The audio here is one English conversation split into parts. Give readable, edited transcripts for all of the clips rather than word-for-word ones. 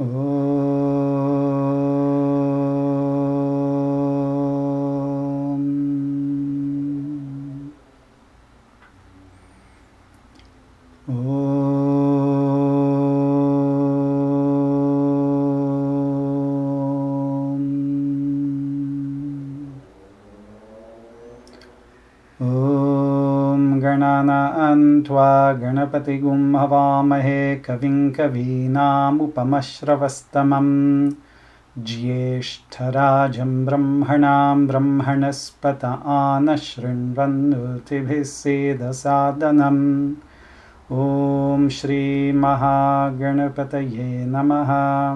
गणानां त्वा गणपतिगुं हवामहे कविं कवीनामुपमश्रवस्तमम् ज्येष्ठराजं ब्रह्मणां ब्रह्मणस्पत आनः शृण्वन्नोतिभिः सेदसादनम् ॐ श्रीमहागणपतये नमः।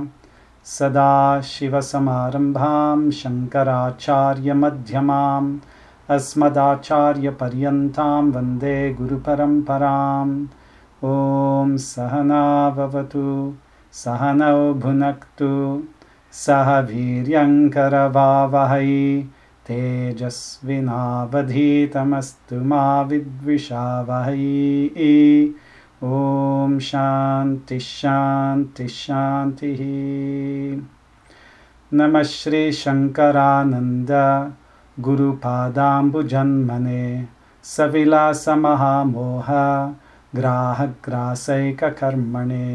सदाशिवसमारम्भां शङ्कराचार्यमध्यमाम् अस्मदाचार्यपर्यन्तां वन्दे गुरुपरम्पराम्। ॐ सहना भवतु सहनौ भुनक्तु सह वीर्यङ्करवावहै तेजस्विनावधीतमस्तु मा विद्विषावहै। ॐ शान्ति शान्ति शान्तिः। नमः Shri शङ्करानन्द गुरुपादाम्बुजन्मने सविलासमहामोह ग्राहग्रासैककर्मणे.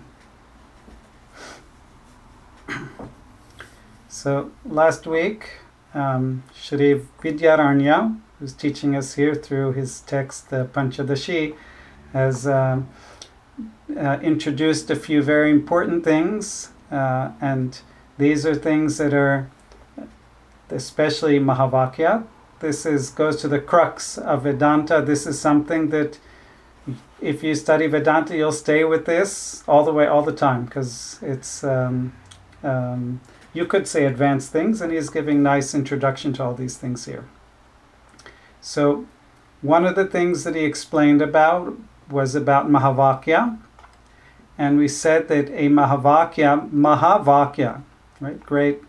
So last week, Shri Vidyaranya, who's teaching us here through his text, the Panchadashi, has introduced a few very important things, and these are things that are especially Mahavakya. This goes to the crux of Vedanta. This is something that if you study Vedanta, you'll stay with this all the time, because it's you could say advanced things, and he's giving nice introduction to all these things here. So one of the things that he explained about was about Mahavakya, and we said that a Mahavakya, right?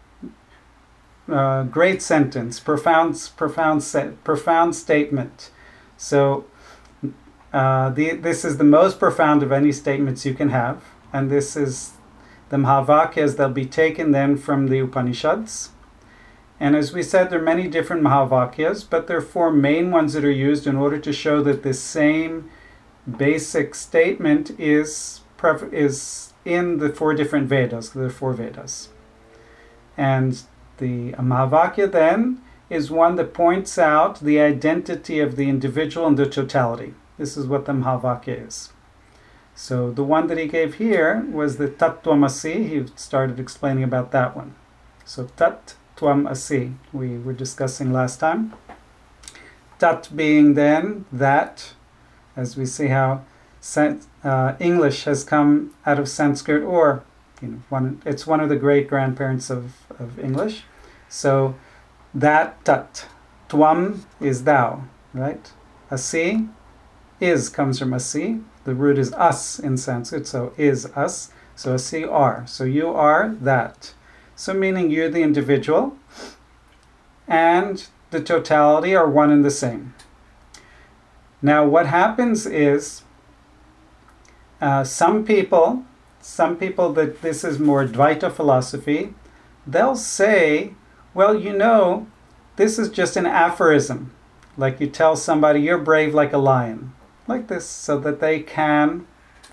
Great sentence, profound statement. So this is the most profound of any statements you can have, and this is the Mahavakyas. They'll be taken then from the Upanishads. And as we said, there are many different Mahavakyas, but there are four main ones that are used in order to show that this same basic statement is in the four different Vedas. There are four Vedas. And the Mahavakya then is one that points out the identity of the individual and the totality. This is what the Mahavakya is. So the one that he gave here was the Tat Tvam Asi. He started explaining about that one. So Tat Tvam Asi, we were discussing last time. Tat being then that, as we see how English has come out of Sanskrit, or it's one of the great grandparents of English. So that Tat, Tvam is thou, right? Asi comes from Asi. The root is us in Sanskrit, so is us. So Asi are. So you are that. So meaning you're the individual and the totality are one and the same. Now what happens is some people that this is more Dvaita philosophy, they'll say, well, this is just an aphorism. Like you tell somebody, you're brave like a lion. Like this, so that they can,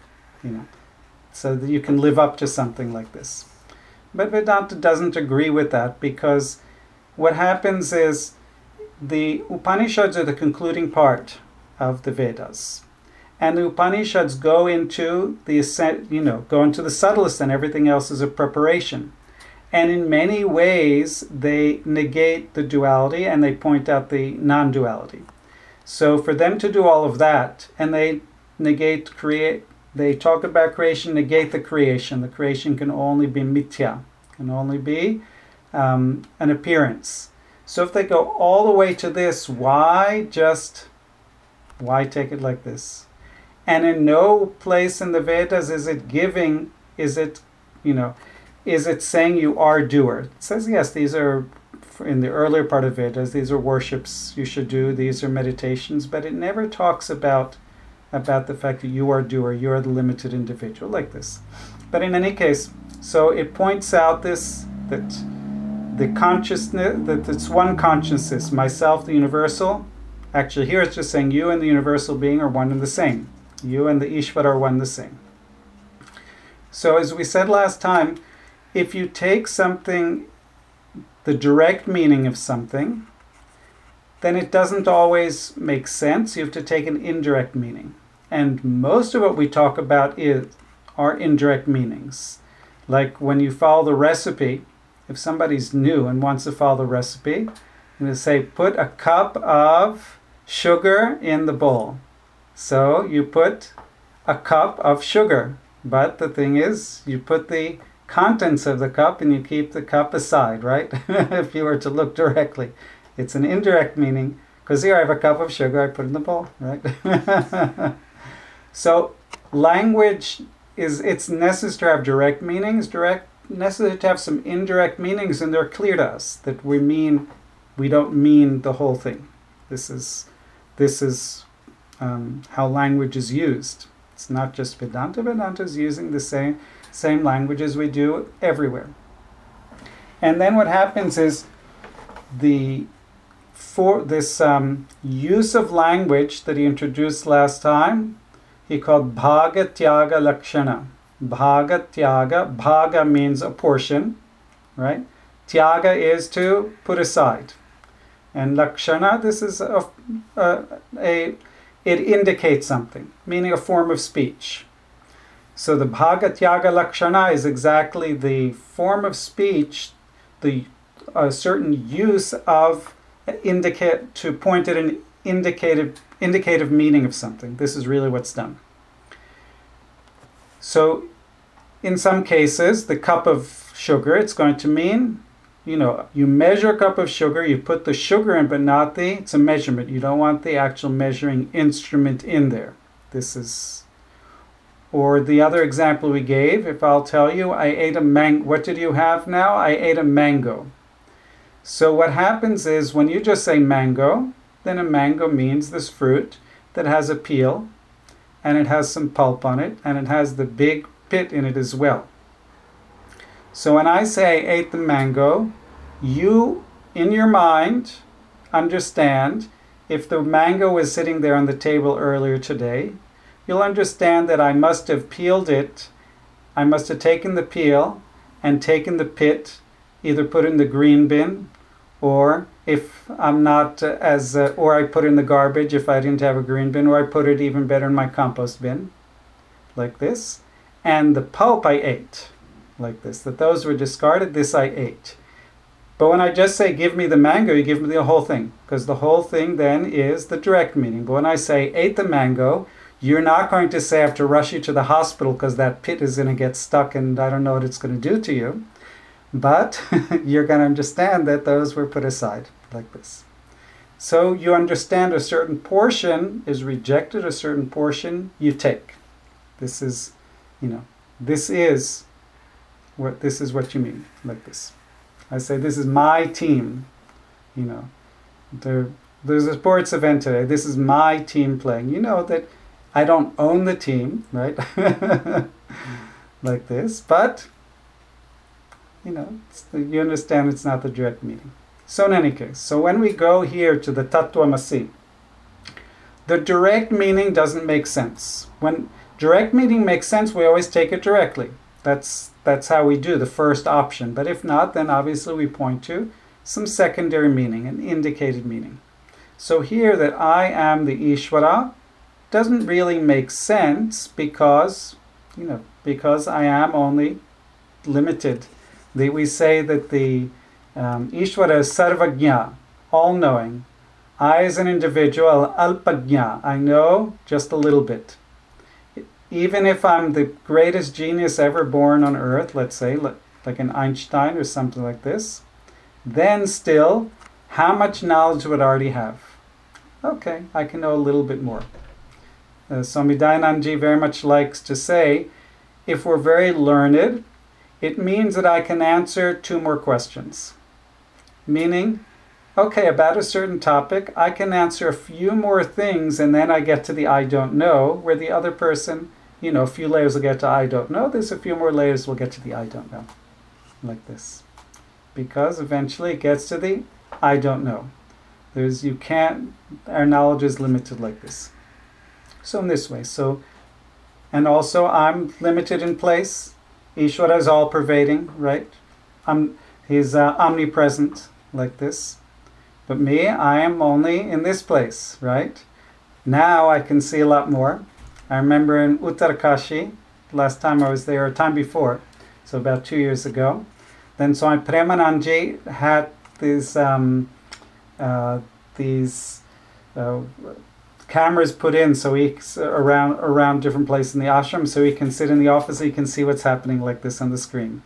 so that you can live up to something like this. But Vedanta doesn't agree with that, because what happens is the Upanishads are the concluding part of the Vedas. And the Upanishads go into the subtlest, and everything else is a preparation. And in many ways, they negate the duality and they point out the non-duality. So for them to do all of that, and they talk about creation, negate the creation. The creation can only be mithya, can only be an appearance. So if they go all the way to this, why take it like this? And in no place in the Vedas is it saying you are doer. It says, yes, these are, in the earlier part of Vedas, these are worships you should do, these are meditations, but it never talks about the fact that you are doer, you are the limited individual, like this. But in any case, so it points out this, that the consciousness, that it's one consciousness, myself, the universal. Actually, here it's just saying you and the universal being are one and the same. You and the Ishvara are one and the same. So as we said last time, if you take something, the direct meaning of something, then it doesn't always make sense. You have to take an indirect meaning. And most of what we talk about are indirect meanings. Like when you follow the recipe, if somebody's new and wants to follow the recipe, I'm going to say, put a cup of sugar in the bowl. So you put a cup of sugar. But the thing is, you put the contents of the cup and you keep the cup aside, right? If you were to look directly. It's an indirect meaning, because here I have a cup of sugar, I put it in the bowl, right? So language it's necessary to have direct meanings, necessary to have some indirect meanings, and they're clear to us that we don't mean the whole thing. This is how language is used. It's not just Vedanta. Vedanta is using the same language as we do everywhere. And then what happens is for this use of language that he introduced last time, he called Bhaga Tyaga Lakshana. Bhaga Tyaga. Bhaga means a portion, right? Tyaga is to put aside. And Lakshana, this is it indicates something, meaning a form of speech. So the Bhaga Tyaga Lakshana is exactly the form of speech, the certain use of to point at an indicative meaning of something. This is really what's done. So in some cases, the cup of sugar, it's going to mean, you measure a cup of sugar, you put the sugar in, but not it's a measurement. You don't want the actual measuring instrument in there. Or the other example we gave, if I'll tell you, I ate a mango. What did you have now? I ate a mango. So what happens is when you just say mango, then a mango means this fruit that has a peel, and it has some pulp on it, and it has the big pit in it as well. So when I say I ate the mango, you, in your mind, understand, if the mango was sitting there on the table earlier today, you'll understand that I must have peeled it, I must have taken the peel and taken the pit, either put in the green bin, or if I'm not or I put in the garbage if I didn't have a green bin, or I put it even better in my compost bin, like this. And the pulp I ate, like this. That those were discarded, this I ate. But when I just say, give me the mango, you give me the whole thing. Because the whole thing then is the direct meaning. But when I say, ate the mango, you're not going to say I have to rush you to the hospital because that pit is going to get stuck and I don't know what it's going to do to you. But you're going to understand that those were put aside, like this. So you understand a certain portion is rejected, a certain portion you take. This is what you mean, like this. I say, this is my team. There's a sports event today. This is my team playing. You know that I don't own the team, right? Like this. But, you understand it's not the direct meaning. So in any case, so when we go here to the Tattvamasi, the direct meaning doesn't make sense. When direct meaning makes sense, we always take it directly. That's how we do the first option. But if not, then obviously we point to some secondary meaning, an indicated meaning. So here that I am the Ishvara doesn't really make sense because I am only limited. We say that the Ishvara is Sarvagya, all-knowing. I as an individual, Alpagya, I know just a little bit. Even if I'm the greatest genius ever born on earth, let's say, like an Einstein or something like this, then still, how much knowledge would I already have? Okay, I can know a little bit more. Swami Dayananji very much likes to say, if we're very learned, it means that I can answer 2 more questions. Meaning, okay, about a certain topic, I can answer a few more things and then I get to the I don't know, where the other person a few layers will get to I don't know. There's a few more layers will get to the I don't know. Like this. Because eventually it gets to the I don't know. Our knowledge is limited like this. So in this way. And also I'm limited in place. Ishvara is all pervading, right? He's omnipresent like this. But me, I am only in this place, right? Now I can see a lot more. I remember in Uttarkashi, last time I was there, or time before, so about 2 years ago. Then Swami Premanandji had these cameras put in around different places in the ashram, so he can sit in the office, he can see what's happening like this on the screen.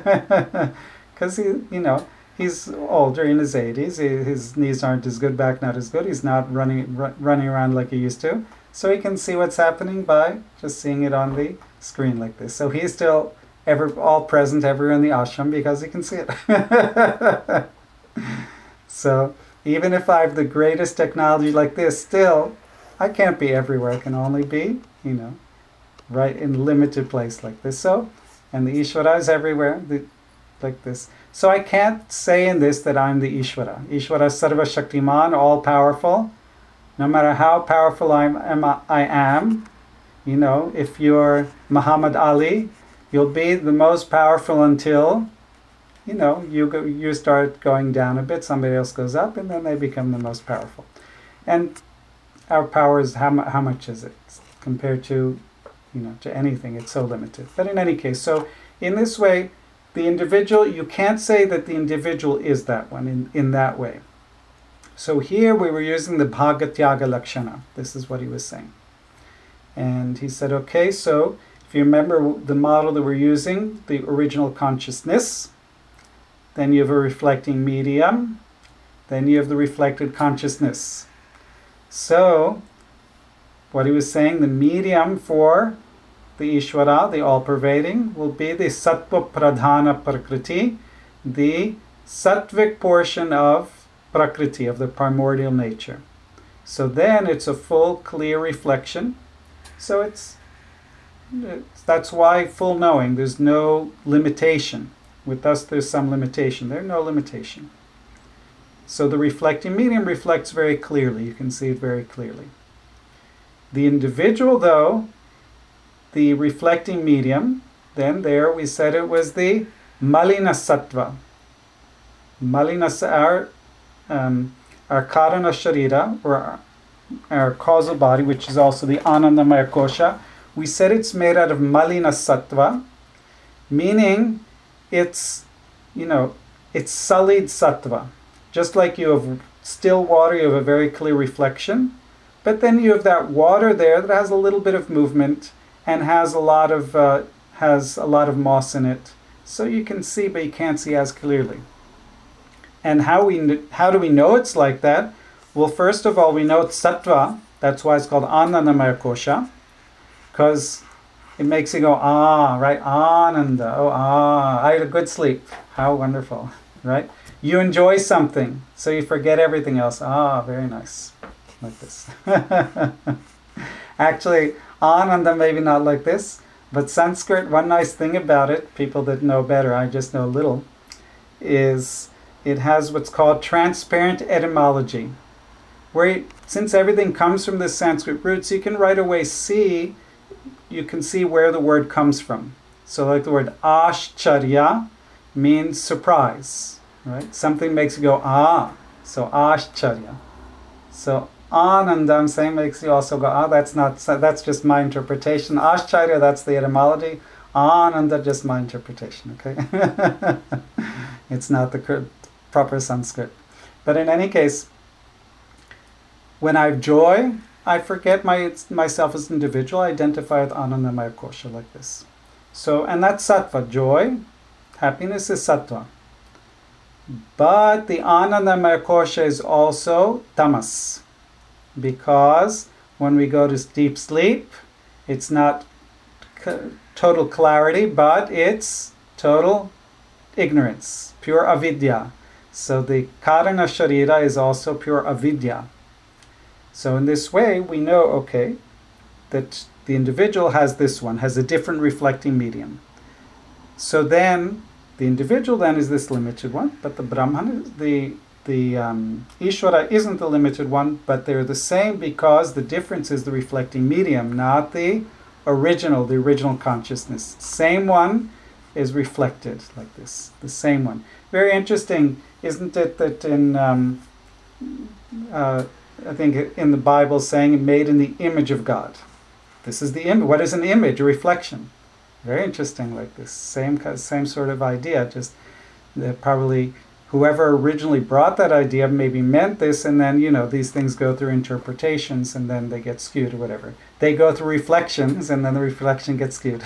Because he's older, in his 80s. His knees aren't as good, back not as good. He's not running around like he used to. So he can see what's happening by just seeing it on the screen like this. So he's still all present everywhere in the ashram because he can see it. So even if I have the greatest technology like this, still, I can't be everywhere. I can only be, right in limited place like this. So, and the Ishvara is everywhere, like this. So I can't say in this that I'm the Ishvara. Ishvara Sarva Shaktiman, all powerful. No matter how powerful I am, if you're Muhammad Ali, you'll be the most powerful until, you start going down a bit, somebody else goes up, and then they become the most powerful. And our power is, how much is it? Compared to, to anything, it's so limited. But in any case, so in this way, the individual, you can't say that the individual is that one in that way. So here we were using the Bhagatyaga Lakshana. This is what he was saying. And he said, okay, so if you remember the model that we're using, the original consciousness, then you have a reflecting medium, then you have the reflected consciousness. So, what he was saying, the medium for the Ishvara, the all-pervading, will be the Sattva Pradhana Prakriti, the sattvic portion of Prakriti, of the primordial nature. So then it's a full, clear reflection. So that's why full knowing, there's no limitation. With us, there's some limitation. There's no limitation. So the reflecting medium reflects very clearly. You can see it very clearly. The individual, though, the reflecting medium, then there we said it was the Malina Sattva. Malina, our Karana Sharira, or our causal body, which is also the Anandamaya Kosha, we said it's made out of Malina Sattva, meaning it's sullied Sattva. Just like you have still water, you have a very clear reflection, but then you have that water there that has a little bit of movement and has a lot of moss in it, so you can see, but you can't see as clearly. And how do we know it's like that? Well, first of all, we know it's sattva. That's why it's called Anandamaya Kosha, because it makes you go, right? Ananda, I had a good sleep. How wonderful, right? You enjoy something, so you forget everything else. Very nice. Like this. Actually, Ananda maybe not like this, but Sanskrit, one nice thing about it, people that know better, I just know little, is it has what's called transparent etymology, where since everything comes from the Sanskrit roots, you can right away see where the word comes from. So like the word ashcharya means surprise, right? Something makes you go, so ashcharya. So Ananda, I'm saying, makes you also go, that's just my interpretation. Ashcharya, that's the etymology. Ananda, just my interpretation, okay? It's not the proper Sanskrit. But in any case, when I have joy, I forget myself as an individual. I identify with Anandamaya Kosha like this. So, and that's sattva, joy. Happiness is sattva. But the Anandamaya Kosha is also tamas. Because when we go to deep sleep, it's not total clarity, but it's total ignorance, pure avidya. So the Karana Sharira is also pure avidya. So in this way, we know, okay, that The individual has this one, has a different reflecting medium. So then, the individual then is this limited one, but the Brahman, the Ishvara isn't the limited one, but they're the same because the difference is the reflecting medium, not the original consciousness. Same one is reflected like this, the same one. Very interesting, isn't it, that in, I think in the Bible saying, made in the image of God. This is the image. What is an image? A reflection. Very interesting, like this. Same sort of idea, just probably whoever originally brought that idea maybe meant this, and then, these things go through interpretations, and then they get skewed or whatever. They go through reflections, and then the reflection gets skewed.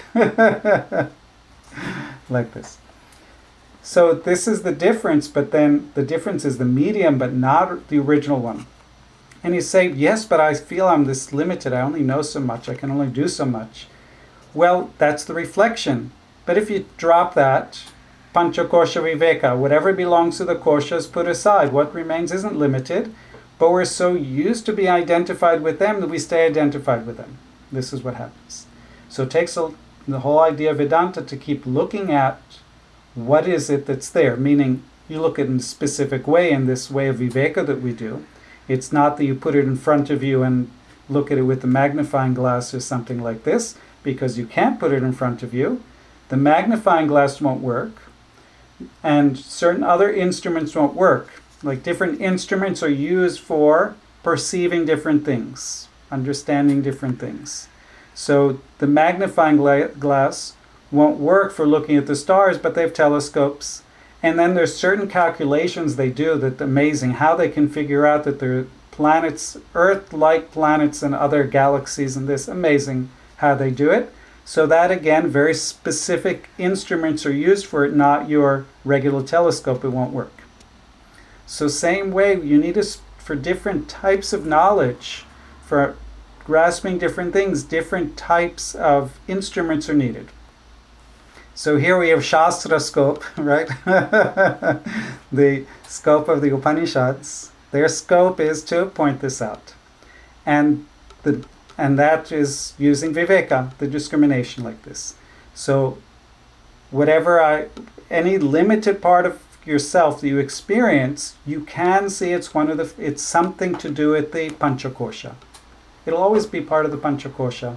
Like this. So this is the difference, but then the difference is the medium, but not the original one. And you say, yes, but I feel I'm this limited. I only know so much. I can only do so much. Well, that's the reflection. But if you drop that, Panchakosha Viveka, whatever belongs to the koshas, put aside. What remains isn't limited, but we're so used to be identified with them that we stay identified with them. This is what happens. So it takes the whole idea of Vedanta to keep looking at what is it that's there, meaning you look at it in a specific way, in this way of Viveka that we do. It's not that you put it in front of you and look at it with the magnifying glass or something like this, because you can't put it in front of you. The magnifying glass won't work, and certain other instruments won't work. Like different instruments are used for perceiving different things, understanding different things. So the magnifying glass won't work for looking at the stars, but they have telescopes. And then there's certain calculations they do that amazing, how they can figure out that there are planets, Earth-like planets and other galaxies and this, amazing how they do it. So that again, very specific instruments are used for it, not your regular telescope, it won't work. So same way, you need for different types of knowledge, for grasping different things, different types of instruments are needed. So here we have Shastra scope, right? The scope of the Upanishads. Their scope is to point this out. And that is using Viveka, the discrimination like this. So any limited part of yourself that you experience, you can see it's something to do with the Panchakosha. It'll always be part of the Panchakosha.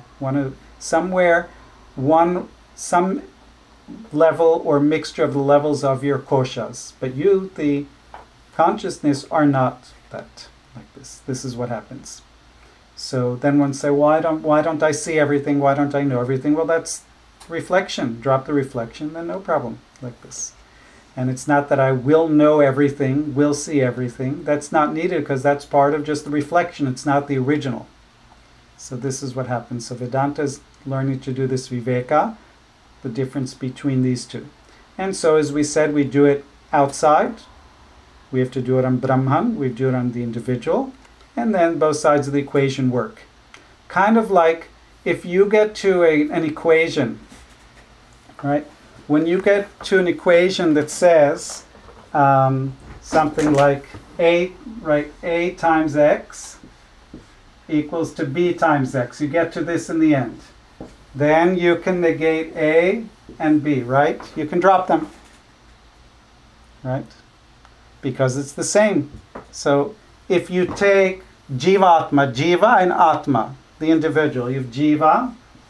Some level or mixture of the levels of your koshas. But you, the consciousness, are not that like this. This is what happens. So then one say, why don't I see everything? Why don't I know everything? Well, that's reflection. Drop the reflection, then no problem, like this. And it's not that I will know everything, will see everything. That's not needed because that's part of just the reflection. It's not the original. So this is what happens. So Vedanta is learning to do this viveka, the difference between these two. And so as we said, we do it outside. We have to do it on Brahman, we do it on the individual, and then both sides of the equation work. Kind of like if you get to an equation, right? When you get to an equation that says something like A times X equals to B times X, you get to this in the end. Then you can negate A and B, right? You can drop them, right? Because it's the same. So if you take Jiva and Atma, the individual, you have Jiva,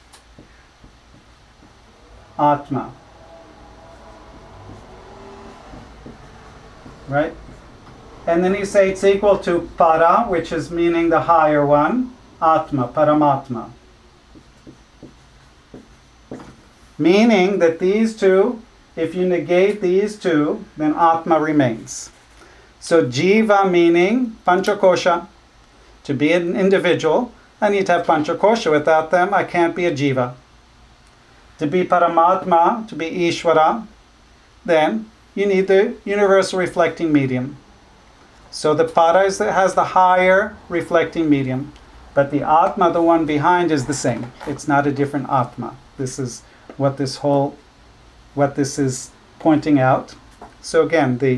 Atma, right? And then you say it's equal to Para, which is meaning the higher one, Atma, Paramatma. Meaning that these two, if you negate these two, then Atma remains. So Jiva meaning Panchakosha. To be an individual, I need to have Panchakosha. Without them, I can't be a Jiva. To be Paramatma, to be Ishvara, then you need the universal reflecting medium. So the Para has the higher reflecting medium, but the Atma, the one behind, is the same. It's not a different Atma. This is what this is pointing out. So again, the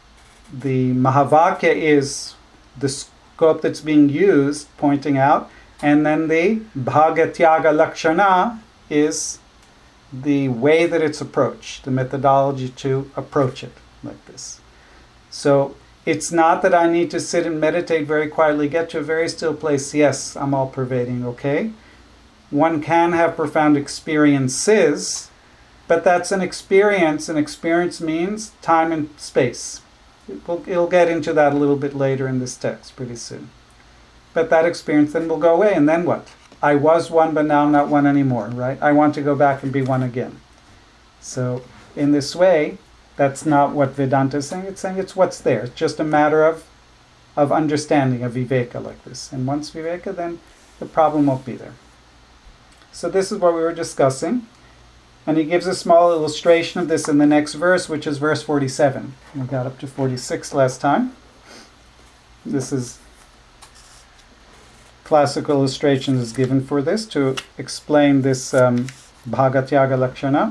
Mahavakya is the scope that's being used, pointing out, And then the Bhagatyaga Lakshana is the way that it's approached, the methodology to approach it like this. So it's not that I need to sit and meditate very quietly, get to a very still place. Yes, I'm all pervading, okay? One can have profound experiences, but that's an experience. An experience means time and space. It'll get into that a little bit later in this text, pretty soon. But that experience then will go away, and then what? I was one, but now I'm not one anymore, right? I want to go back and be one again. So in this way, that's not what Vedanta is saying. It's saying it's what's there. It's just a matter of understanding, of viveka like this. And once viveka, then the problem won't be there. So this is what we were discussing. And he gives a small illustration of this in the next verse, which is verse 47. We got up to 46 last time. This is classical illustration is given for this to explain this Bhagatyaga Lakshana.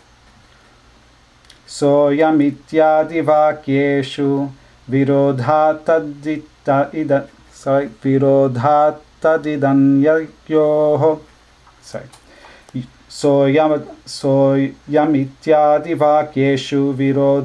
Soyam ityadi vakyeshu virodhatadidanyyoho. Soyam ityadi vakyeshu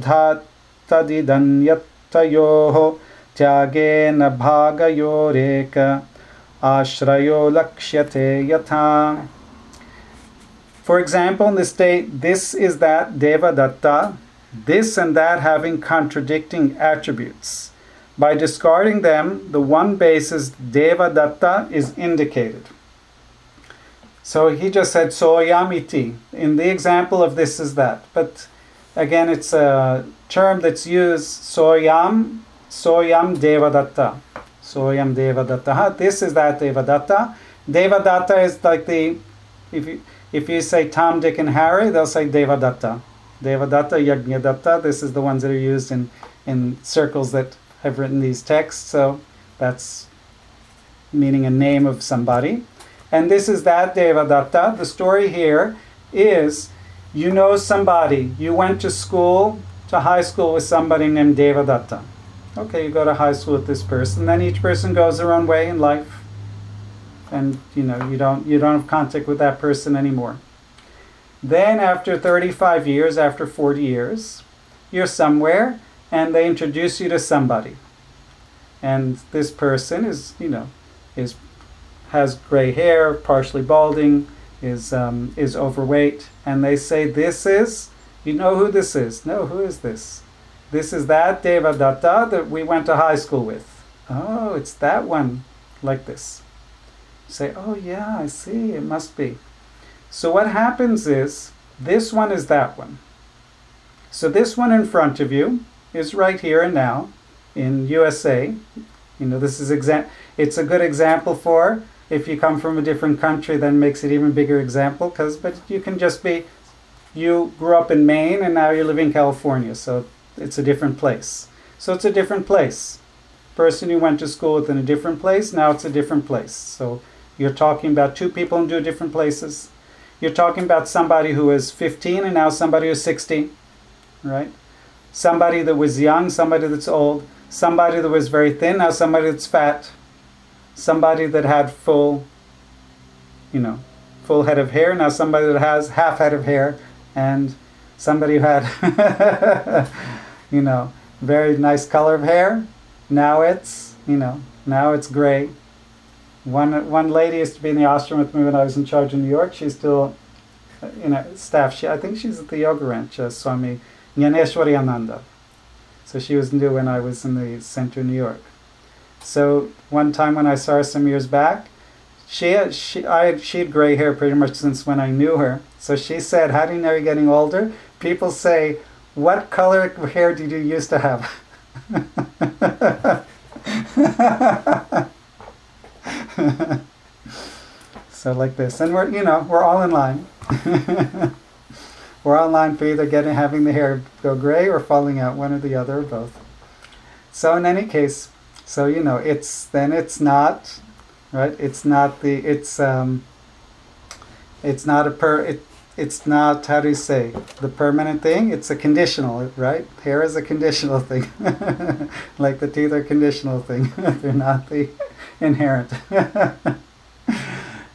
virodhatadidanyatayoho tyagena bhagayoreka ashrayo lakshyate yatha. For example, in this state, this is that Devadatta, this and that having contradicting attributes. By discarding them, the one basis Devadatta is indicated. So he just said soyamiti. In the example of this is that. But again, it's a term that's used soyam Devadatta. Soyam Devadatta. This is that Devadatta. Devadatta is like the, if you say Tom, Dick, and Harry, they'll say Devadatta. Devadatta, Yajnadatta. This is the ones that are used in circles that have written these texts. So that's meaning a name of somebody. And this is that Devadatta. The story here is, you know somebody. You went to school, to high school with somebody named Devadatta. Okay, you go to high school with this person. Then each person goes their own way in life. And you don't have contact with that person anymore. Then after 35 years, after 40 years, you're somewhere and they introduce you to somebody. And this person has gray hair, partially balding, is overweight, and they say, this is, you know who this is? No, who is this? This is that Devadatta that we went to high school with. Oh, it's that one, like this. Say, oh yeah, I see, it must be. So what happens is, this one is that one. So this one in front of you is right here and now in USA. This is it's a good example for, if you come from a different country, then makes it even bigger example, but you can just be, you grew up in Maine and now you live in California, so it's a different place. So it's a different place. Person you went to school with in a different place, now it's a different place. So you're talking about two people in two different places. You're talking about somebody who is 15 and now somebody who's 60, right? Somebody that was young, somebody that's old. Somebody that was very thin, now somebody that's fat. Somebody that had full head of hair, now somebody that has half head of hair. And somebody who had, very nice color of hair, now it's gray. One lady used to be in the ashram with me when I was in charge in New York. She's still, staff. I think she's at the Yoga Ranch, Swami Jnaneshwari Ananda. So she was new when I was in the center of New York. So one time when I saw her some years back, she had gray hair pretty much since when I knew her. So she said, how do you know you're getting older? People say, what color hair did you used to have? So like this. And we're all in line. We're all in line for either having the hair go gray or falling out, one or the other or both. So in any case, it's not, right? It's not how do you say, the permanent thing? It's a conditional, right? Hair is a conditional thing. Like the teeth are a conditional thing. They're not the inherent.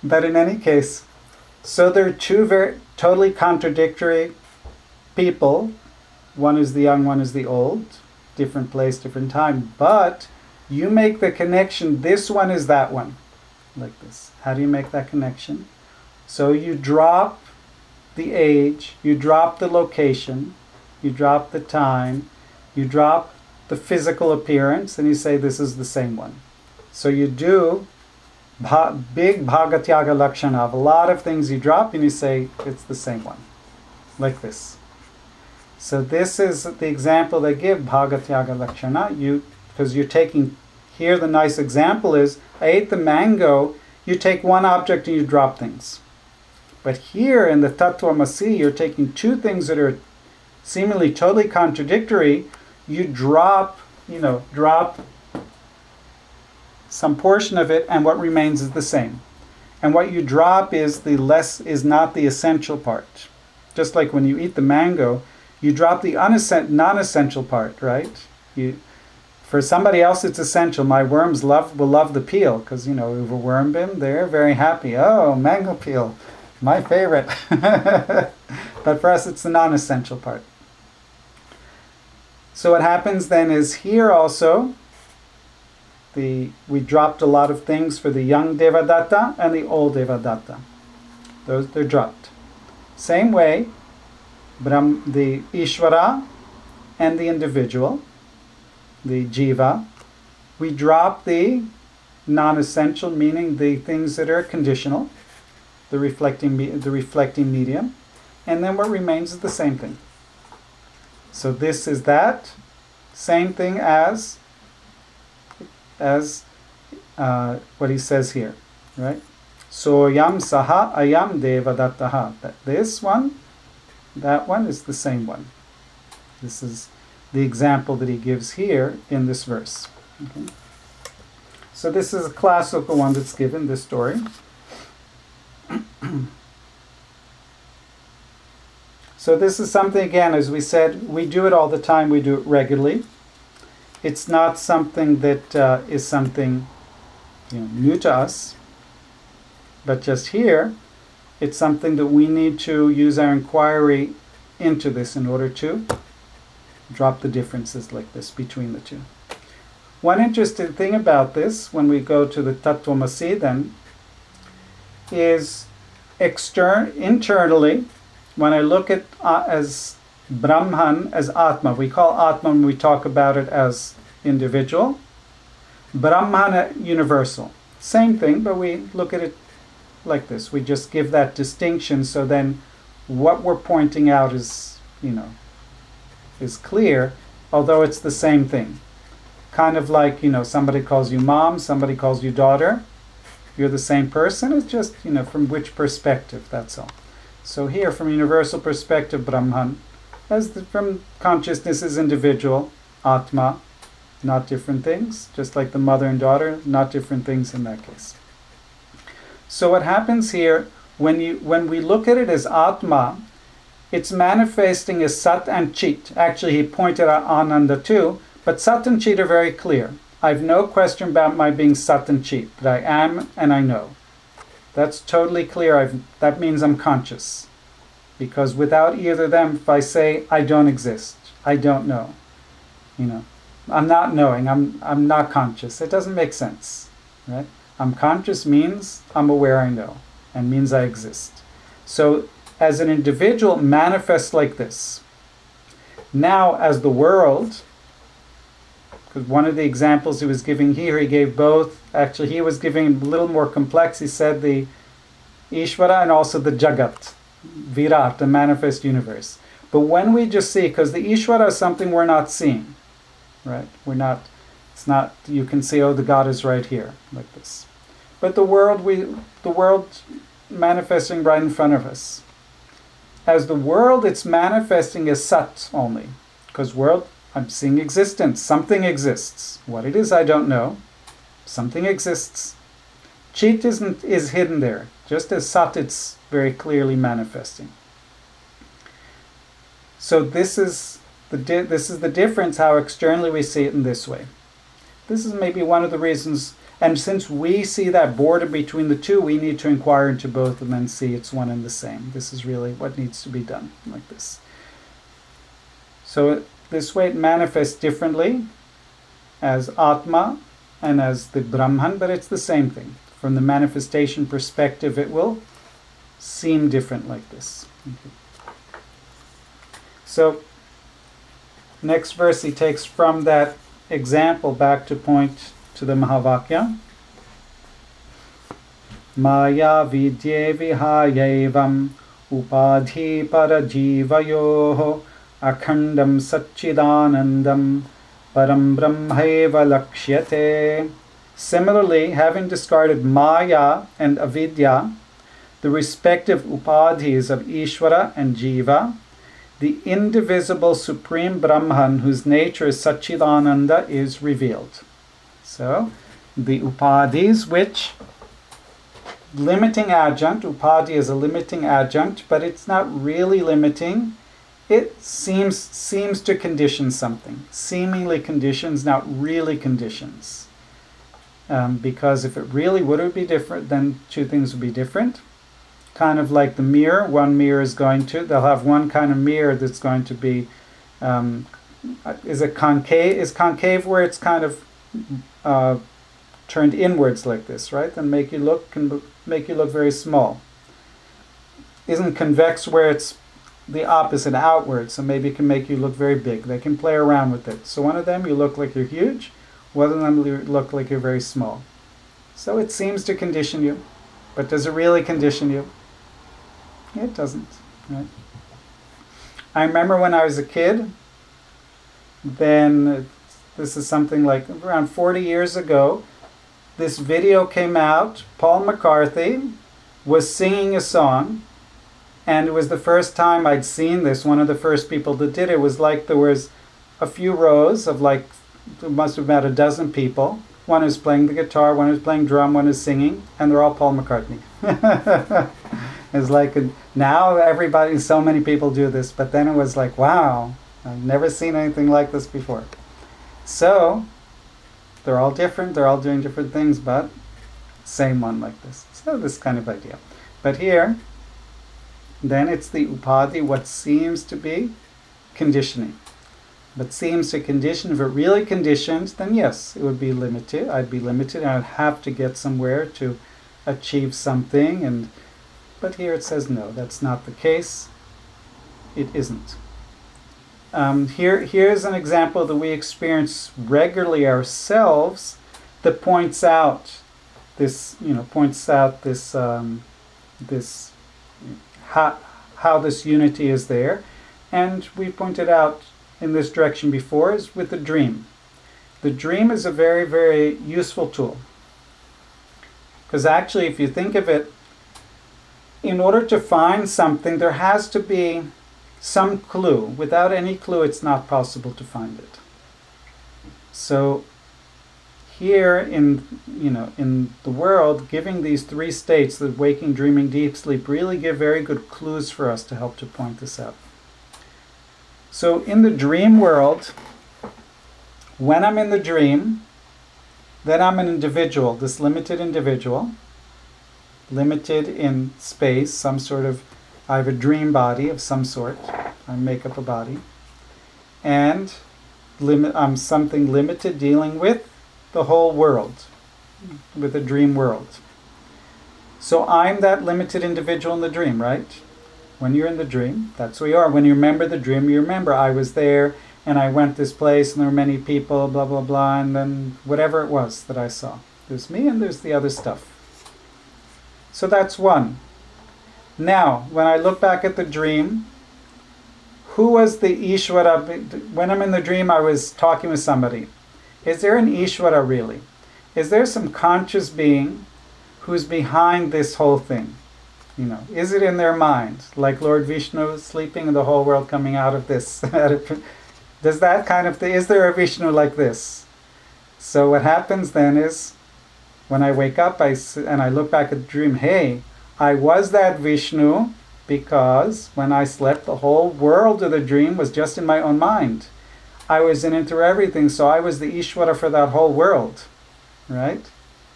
But in any case, so there are two very totally contradictory people. One is the young, one is the old. Different place, different time. But you make the connection, this one is that one. Like this. How do you make that connection? So you drop the age, you drop the location, you drop the time, you drop the physical appearance, and you say this is the same one. So you do big Bhagatyaga Lakshana of a lot of things you drop, and you say it's the same one. Like this. So this is the example they give, Bhagatyaga Lakshana. Because you're taking, here the nice example is, I ate the mango, you take one object and you drop things. But here in the Tattvamasi, you're taking two things that are seemingly totally contradictory, you drop some portion of it, and what remains is the same. And what you drop is not the essential part. Just like when you eat the mango, you drop the non-essential part, right? For somebody else, it's essential. My worms will love the peel because we've a worm bin. They're very happy. Oh, mango peel, my favorite. But for us, it's the non-essential part. So what happens then is here also, we dropped a lot of things for the young Devadatta and the old Devadatta. They're dropped. Same way, the Ishvara and the individual, the Jiva, we drop the non-essential, meaning the things that are conditional, the reflecting medium, and then what remains is the same thing. So this is that same thing as what he says here, right? So yam saha ayam devadattaha. This one, that one is the same one. This is the example that he gives here in this verse. Okay? So this is a classical one that's given, this story. So this is something, again, as we said, we do it all the time, we do it regularly. It's not something that is something new to us, but just here, it's something that we need to use our inquiry into this in order to drop the differences like this between the two. One interesting thing about this, when we go to the Tattvamasi then, is internally, when I look at as Brahman as Atma, we call Atma when we talk about it as individual, Brahman universal. Same thing, but we look at it like this. We just give that distinction, so then what we're pointing out is clear, although it's the same thing. Kind of like, somebody calls you mom, somebody calls you daughter. You're the same person, it's just, from which perspective, that's all. So here, from universal perspective, Brahman, from consciousness is individual, Atma, not different things, just like the mother and daughter, not different things in that case. So what happens here, when we look at it as Atma, it's manifesting as Sat and Chit. Actually, he pointed out Ananda too, but Sat and Chit are very clear. I have no question about my being Sat and Chit, that I am and I know. That's totally clear. That means I'm conscious. Because without either of them, if I say I don't exist, I don't know, I'm not knowing, I'm not conscious. It doesn't make sense, right? I'm conscious means I'm aware I know, and means I exist. So as an individual, manifests like this. Now as the world, because one of the examples he was giving here, he gave both. Actually, he was giving a little more complex. He said the Ishvara and also the Jagat, Virat, the manifest universe. But when we just see, because the Ishvara is something we're not seeing, right? It's not, you can see, oh, the God is right here, like this. But the world manifesting right in front of us. As the world, it's manifesting as Sat only. Because world, I'm seeing existence. Something exists. What it is, I don't know. Something exists. Chit is hidden there. Just as Sat, it's very clearly manifesting. So this is the difference, how externally we see it in this way. This is maybe one of the reasons, And since we see that border between the two, we need to inquire into both and then see it's one and the same. This is really what needs to be done, like this. So this way it manifests differently as Atma and as the Brahman, but it's the same thing. From the manifestation perspective, it will seem different like this. Okay. So, next verse he takes from that example back to point to the Mahavakya. Maya vidye vihayevam upadhi parajivayoho akhandam satchidanandam param brahmaiva lakshyate. Similarly, having discarded Maya and Avidya, the respective upadhis of Ishvara and Jiva, the indivisible Supreme Brahman, whose nature is Satchidananda, is revealed. So, the upadhis, which limiting adjunct, upadhi is a limiting adjunct, but it's not really limiting. It seems to condition something. Seemingly conditions, not really conditions. Because if it really would be different, then two things would be different. Kind of like the mirror. One mirror is going to, they'll have one kind of mirror that's going to be, is it concave? Is concave where it's kind of turned inwards like this, right? Then can make you look very small. Isn't convex where it's the opposite, outwards, so maybe it can make you look very big. They can play around with it. So one of them you look like you're huge, one of them you look like you're very small. So it seems to condition you, but does it really condition you? It doesn't. Right? I remember when I was a kid, then this is something like around 40 years ago, this video came out. Paul McCartney was singing a song, and it was the first time I'd seen this. One of the first people that did it. It was like there was a few rows of like, there must have been about a dozen people. One is playing the guitar, one is playing drum, one is singing, and they're all Paul McCartney. It's like, now everybody, so many people do this, but then it was like, wow, I've never seen anything like this before. So, they're all different, they're all doing different things, but same one like this. So this kind of idea. But here, then it's the upadhi, what seems to be conditioning. But seems to condition, if it really conditioned, then yes, it would be limited. I'd be limited, and I'd have to get somewhere to achieve something. But here it says no, that's not the case. It isn't. Here's an example that we experience regularly ourselves that points out this, how this unity is there. And we pointed out in this direction before is with the dream. The dream is a very, very useful tool. Because actually, if you think of it, in order to find something, there has to be some clue. Without any clue, it's not possible to find it. So here in the world, giving these three states, the waking, dreaming, deep sleep, really give very good clues for us to help to point this out. So in the dream world, when I'm in the dream, then I'm an individual, this limited individual, limited in space, some sort of, I have a dream body of some sort, I make up a body, and I'm something limited dealing with the whole world, with the dream world. So I'm that limited individual in the dream, right? When you're in the dream, that's who you are. When you remember the dream, you remember I was there and I went this place and there were many people, blah, blah, blah, and then whatever it was that I saw. There's me and there's the other stuff. So that's one. Now, when I look back at the dream, who was the Ishvara? When I'm in the dream, I was talking with somebody. Is there an Ishvara really? Is there some conscious being who's behind this whole thing? Is it in their mind? Like Lord Vishnu sleeping and the whole world coming out of this. Does that kind of thing, is there a Vishnu like this? So what happens then is, when I wake up and I look back at the dream, hey, I was that Vishnu because when I slept, the whole world of the dream was just in my own mind. I was in it through everything, so I was the Ishvara for that whole world, right?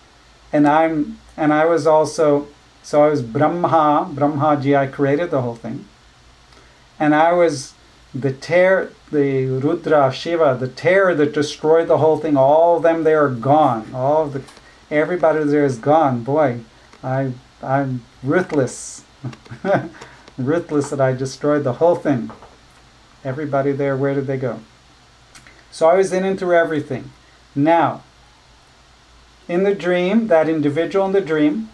and I was also, so I was Brahmaji, I created the whole thing. And I was the Rudra, Shiva, the terror that destroyed the whole thing. All of them, they are gone. Everybody there is gone. Boy, I'm ruthless. Ruthless that I destroyed the whole thing. Everybody there, where did they go? So I was in and through everything. Now, in the dream, that individual in the dream,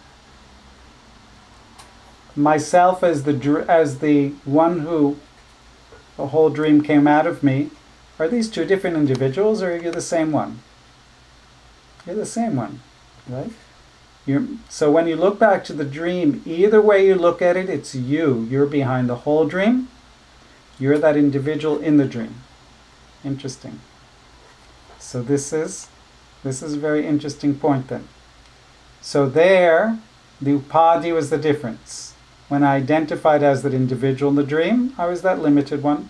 myself as the one who the whole dream came out of me, are these two different individuals, or are you the same one? You're the same one, right? So when you look back to the dream, either way you look at it, it's you. You're behind the whole dream. You're that individual in the dream. Interesting. So this is a very interesting point then. So there, the upadi was the difference. When I identified as that individual in the dream, I was that limited one.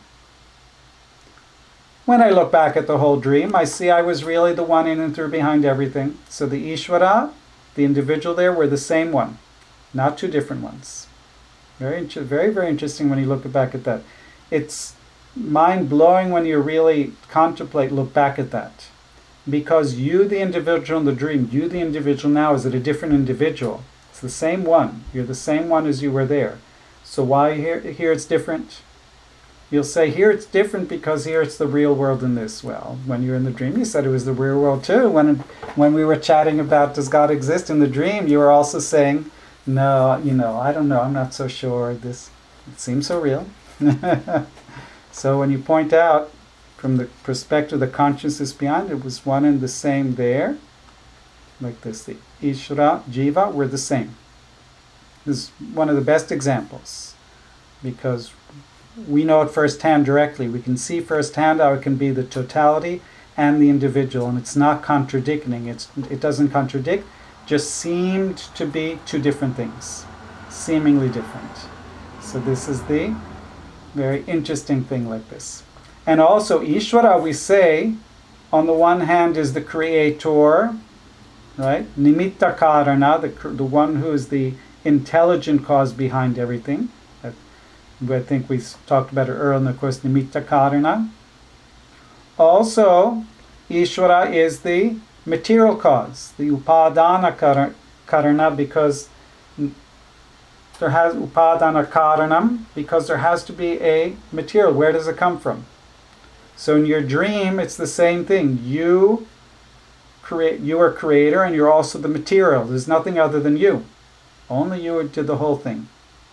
When I look back at the whole dream, I see I was really the one in and through behind everything. So the Ishvara, the individual there, were the same one, not two different ones. Very, very interesting when you look back at that. It's mind-blowing when you really look back at that. Because you, the individual in the dream, you, the individual now, is it a different individual? It's the same one. You're the same one as you were there. So why here it's different? You'll say here it's different because here it's the real world in this. Well, when you're in the dream, you said it was the real world too. When we were chatting about does God exist in the dream, you were also saying, no, I don't know, I'm not so sure. It seems so real. So when you point out from the perspective of the consciousness behind, it was one and the same there. Like this, the Ishvara, Jiva were the same. This is one of the best examples because we know it firsthand directly. We can see firsthand how it can be the totality and the individual, and it's not contradicting. It doesn't contradict, just seemed to be two different things, seemingly different. So this is the very interesting thing like this. And also Ishvara, we say, on the one hand is the creator, right? Nimitta Karana, the one who is the intelligent cause behind everything. I think we talked about it earlier in the course, Nimitta Karana. Also, Ishvara is the material cause, the Upadana Karana, because there has Upadana Karanam, because there has to be a material. Where does it come from? So in your dream, it's the same thing. You are creator and you're also the material. There's nothing other than you. Only you did the whole thing.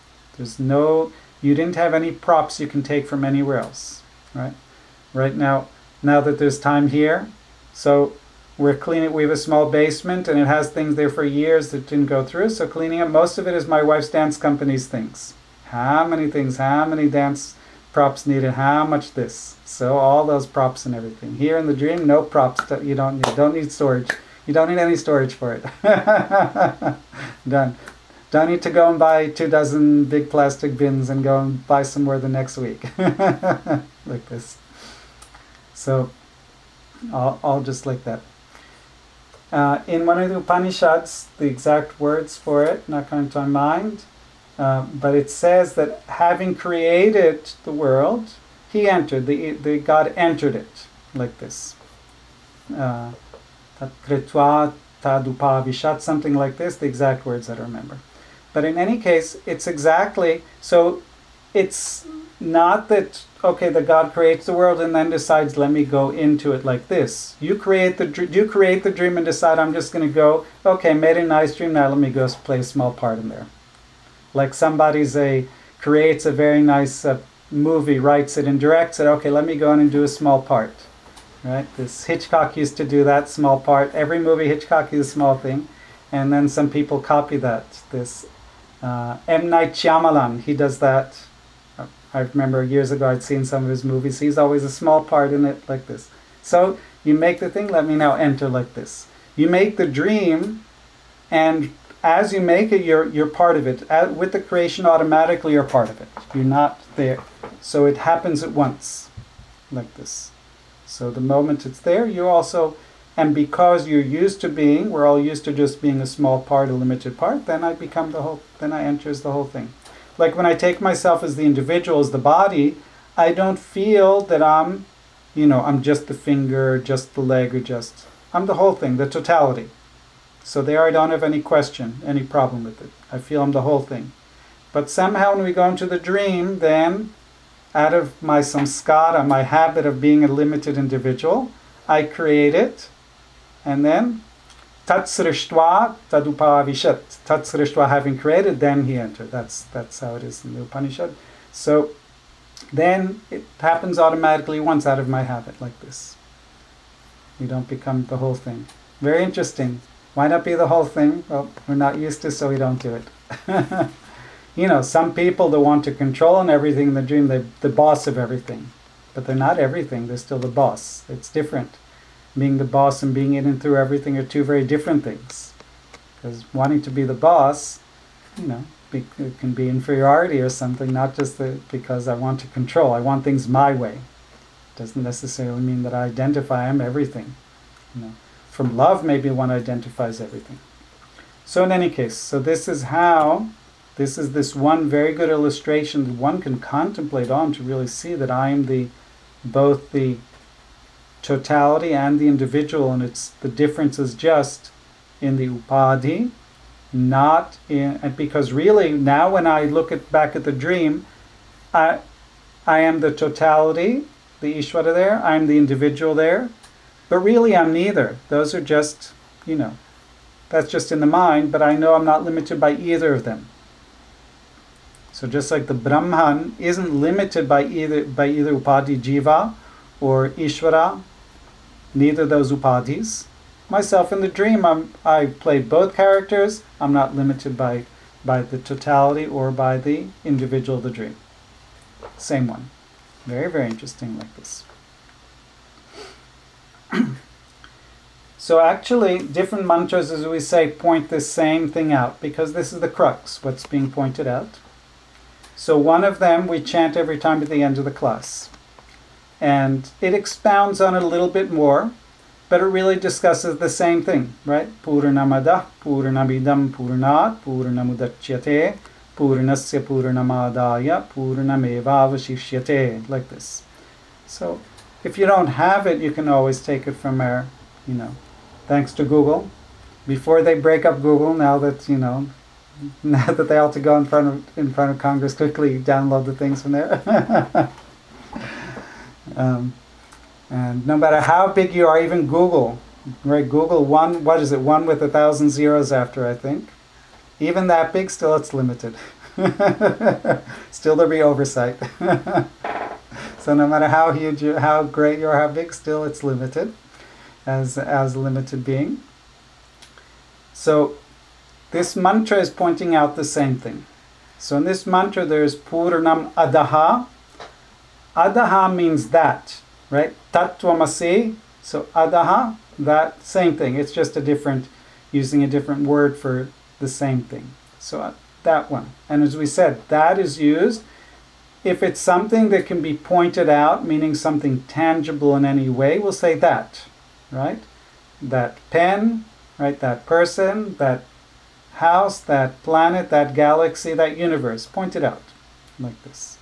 You didn't have any props you can take from anywhere else. Right now that there's time here, so we're cleaning, we have a small basement and it has things there for years that didn't go through, so cleaning up, most of it is my wife's dance company's things. How many dance props needed, how much this. So all those props and everything. Here in the dream, no props. You don't need storage. You don't need any storage for it. Done. Don't need to go and buy 24 big plastic bins and go and buy some more the next week. Like this. So all just like that. In one of the Upanishads, the exact words for it, not coming to my mind, but it says that having created the world, he entered, the God entered it, like this. Tat kritva tadupavishat, something like this, the exact words I don't remember. But in any case, it's exactly, so it's not that, okay, the God creates the world and then decides, let me go into it like this. You create the dream and decide, I'm just going to go, okay, made a nice dream, now let me go play a small part in there. Like creates a very nice movie, writes it and directs it, okay, let me go in and do a small part. Right? This Hitchcock used to do that small part. Every movie Hitchcock is a small thing. And then some people copy that. This M. Night Shyamalan, he does that. I remember years ago I'd seen some of his movies. He's always a small part in it like this. So you make the thing, let me now enter like this. You make the dream, and as you make it, you're part of it. With the creation, automatically you're part of it. You're not there. So it happens at once, like this. So the moment it's there, you also And because you're used to being, we're all used to just being a small part, a limited part, then I become the whole, then I enter as the whole thing. Like when I take myself as the individual, as the body, I don't feel that I'm just the finger, just the leg, or I'm the whole thing, the totality. So there I don't have any question, any problem with it. I feel I'm the whole thing. But somehow when we go into the dream, then out of my samskara, my habit of being a limited individual, I create it, and then tat srishtva tadupavishat. Tat srishtva, having created, then he entered. That's how it is in the Upanishad. So then it happens automatically once out of my habit, like this. You don't become the whole thing. Very interesting. Why not be the whole thing? Well, we're not used to, so we don't do it. Some people that want to control and everything in the dream, they're the boss of everything. But they're not everything, they're still the boss. It's different. Being the boss and being in and through everything are two very different things. Because wanting to be the boss, it can be inferiority or something, not just because I want to control. I want things my way. It doesn't necessarily mean that I identify I'm everything. From love, maybe one identifies everything. So in any case, this is this one very good illustration that one can contemplate on to really see that I am both the totality and the individual, and the difference is just in the upadhi, not in, because really now when I look back at the dream, I am the totality, the Ishvara there, I'm the individual there, but really I'm neither. Those are just, that's just in the mind, but I know I'm not limited by either of them. So just like the Brahman isn't limited by either upadhi jiva or Ishvara, neither those upadhis. Myself in the dream, I play both characters. I'm not limited by the totality or by the individual of the dream. Same one. Very, very interesting like this. So actually, different mantras, as we say, point the same thing out, because this is the crux, what's being pointed out. So one of them we chant every time at the end of the class. And it expounds on it a little bit more, but it really discusses the same thing, right? Purnamada, Purnamidam Purnat, Purnamudachyate, Purnasya Purnamadaya, Purnamevavashishyate, like this. So if you don't have it, you can always take it from our, thanks to Google. Before they break up Google, now that they all have to go in front of Congress, quickly download the things from there. And no matter how big you are, even Google, right? Google, one with 1,000 zeros after, I think. Even that big, still it's limited. Still there'll be oversight. So no matter how huge, how great you are, how big, still it's limited as a limited being. So this mantra is pointing out the same thing. So in this mantra there's Purnam Adaha. Adaha means that, right? Tattvamasi. So Adaha, that, same thing. It's just using a different word for the same thing. So that one. And as we said, that is used if it's something that can be pointed out, meaning something tangible in any way, we'll say that, right? That pen, right? That person, that house, that planet, that galaxy, that universe, pointed out like this.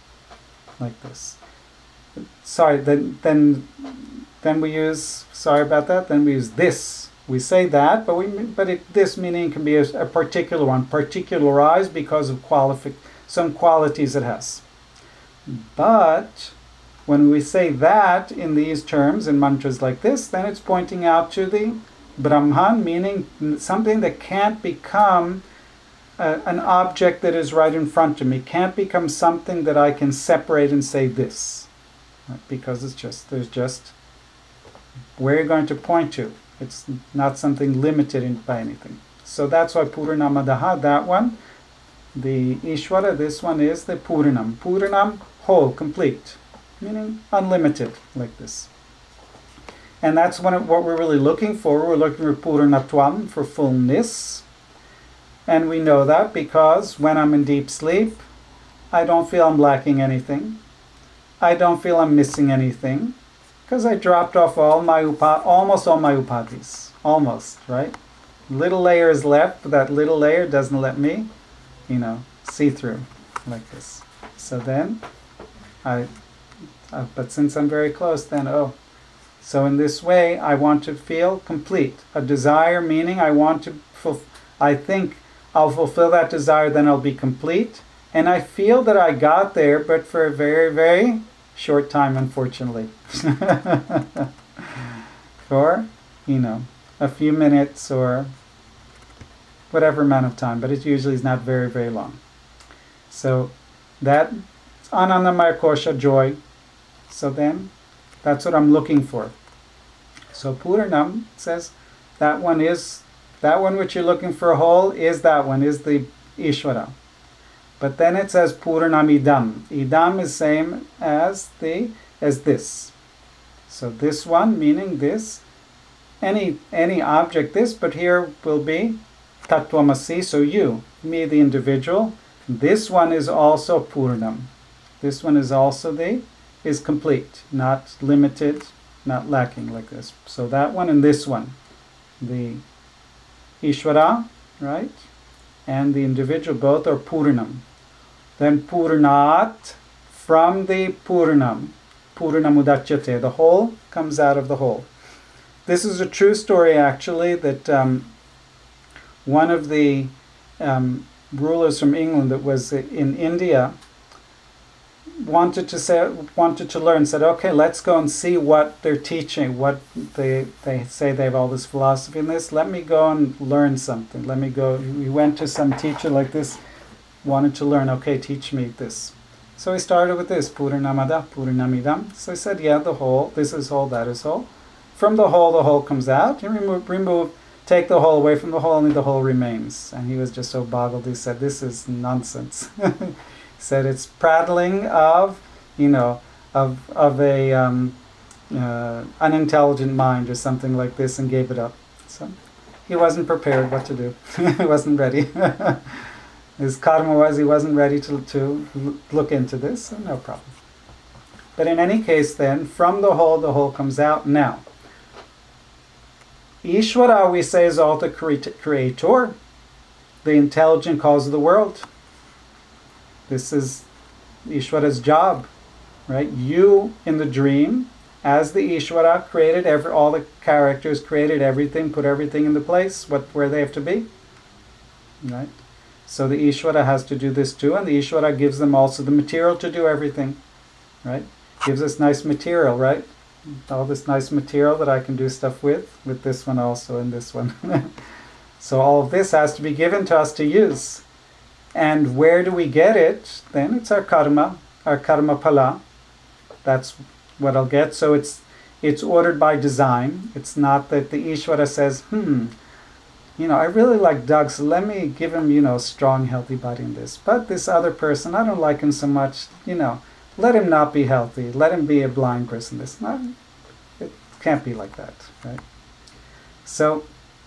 Sorry, then we use, sorry about that, then we use this. We say that, but this meaning can be a particular one, particularized because of some qualities it has. But when we say that in these terms, in mantras like this, then it's pointing out to the Brahman, meaning something that can't become an object that is right in front of me, can't become something that I can separate and say this. Right? Because there's just where you're going to point to. It's not something limited by anything. So that's why Purnamadaha, that one, the Ishvara, this one is the Purnam. Purnam, whole, complete, meaning unlimited, like this. And that's what we're really looking for. We're looking for Purnatvam, for fullness. And we know that because when I'm in deep sleep, I don't feel I'm lacking anything. I don't feel I'm missing anything. Because I dropped off almost all my upadhis. Almost, right? Little layer is left, but that little layer doesn't let me, see through like this. So then, but since I'm very close, then, so in this way, I want to feel complete. A desire meaning I think I'll fulfill that desire, then I'll be complete. And I feel that I got there, but for a very, very short time, unfortunately. For, a few minutes or whatever amount of time, but it usually is not very, very long. So that's Anandamaya Kosha, joy. So then, that's what I'm looking for. So Puranam says, that one which you're looking for whole is that one, is the Ishvara. But then it says Puranam Idam. Idam is same as this. So this one, meaning this, any object this, but here will be Tattvamasi, so you, me the individual. This one is also Puranam. This one is also is complete, not limited, not lacking like this. So that one and this one, the Ishvara, right? And the individual, both are Puranam. Then Puranat, from the Puranam, Puranamudachyate, the whole comes out of the whole. This is a true story, actually, that one of the rulers from England that was in India wanted to learn, said, okay, let's go and see what they're teaching, what they say they have all this philosophy in this. Let me go and learn something. Let me go. We went to some teacher like this, wanted to learn, okay, teach me this. So he started with this, Puranamada, Puranamidam. So he said, yeah, the whole, this is whole, that is whole. From the whole comes out. You take the whole away from the whole, only the whole remains. And he was just so boggled, he said, this is nonsense. He said it's prattling of a unintelligent mind or something like this, and gave it up. So he wasn't prepared what to do. He wasn't ready. His karma was he wasn't ready to look into this, so no problem. But in any case then, from the whole comes out. Now, Ishvara, we say, is all the creator, the intelligent cause of the world. This is Ishvara's job, right? You, in the dream, as the Ishvara, created all the characters, created everything, put everything in the place, where they have to be, right? So the Ishvara has to do this too, and the Ishvara gives them also the material to do everything, right? Gives us nice material, right? All this nice material that I can do stuff with this one also and this one. So all of this has to be given to us to use. And where do we get it? Then it's our karma pala. That's what I'll get. So it's ordered by design. It's not that the Ishvara says, I really like Doug, so let me give him, strong, healthy body in this. But this other person, I don't like him so much, let him not be healthy. Let him be a blind person. It can't be like that, right? So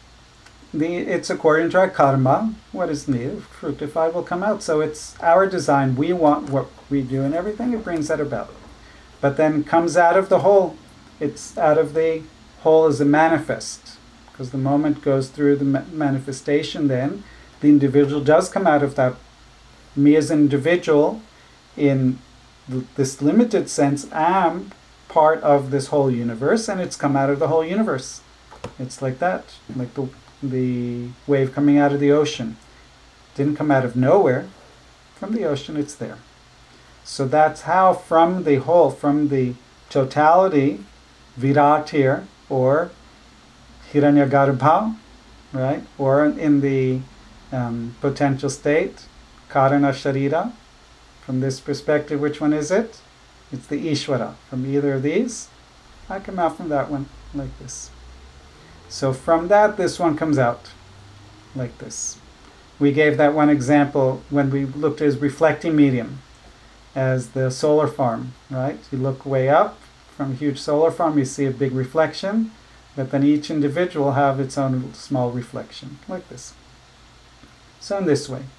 it's according to our karma. What is needed, fructified, will come out. So it's our design. We want what we do and everything. It brings that about. But then comes out of the whole. It's out of the whole as a manifest. Because the moment goes through the manifestation, then the individual does come out of that. Me as an individual, in this limited sense, am part of this whole universe, and it's come out of the whole universe. It's like that, like the wave coming out of the ocean. Didn't come out of nowhere. From the ocean, it's there. So that's how from the whole, from the totality, Virat here, or Hiranyagarbha, right? Or in the potential state, Karana Sharira. From this perspective, which one is it? It's the Ishvara. From either of these, I come out from that one, like this. So from that, this one comes out, like this. We gave that one example when we looked at his reflecting medium as the solar farm, right? You look way up from a huge solar farm, you see a big reflection, but then each individual have its own small reflection, like this. So in this way.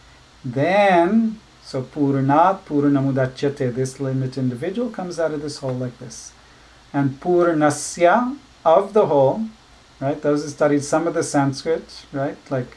Then, so Puranat, Puranamudachyate, this limited individual comes out of this whole like this. and Purnasya, of the whole, right? Those who studied some of the Sanskrit, right? Like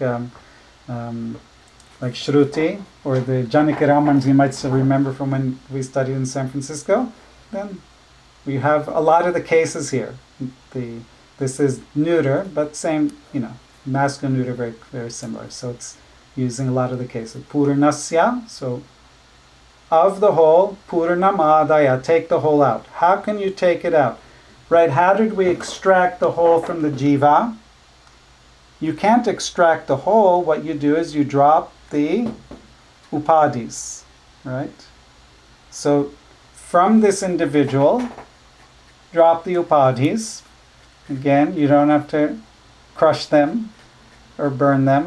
Shruti, or the Janaki Ramans you might still remember from when we studied in San Francisco, then we have a lot of the cases here. This is neuter, but same, masculine neuter, very, very similar. So it's using a lot of the cases. Purnasya, so of the whole, Purnam Adaya, take the whole out. How can you take it out? Right, how did we extract the whole from the jiva? You can't extract the whole. What you do is you drop the upadis, right? So from this individual, drop the upadis. Again, you don't have to crush them or burn them,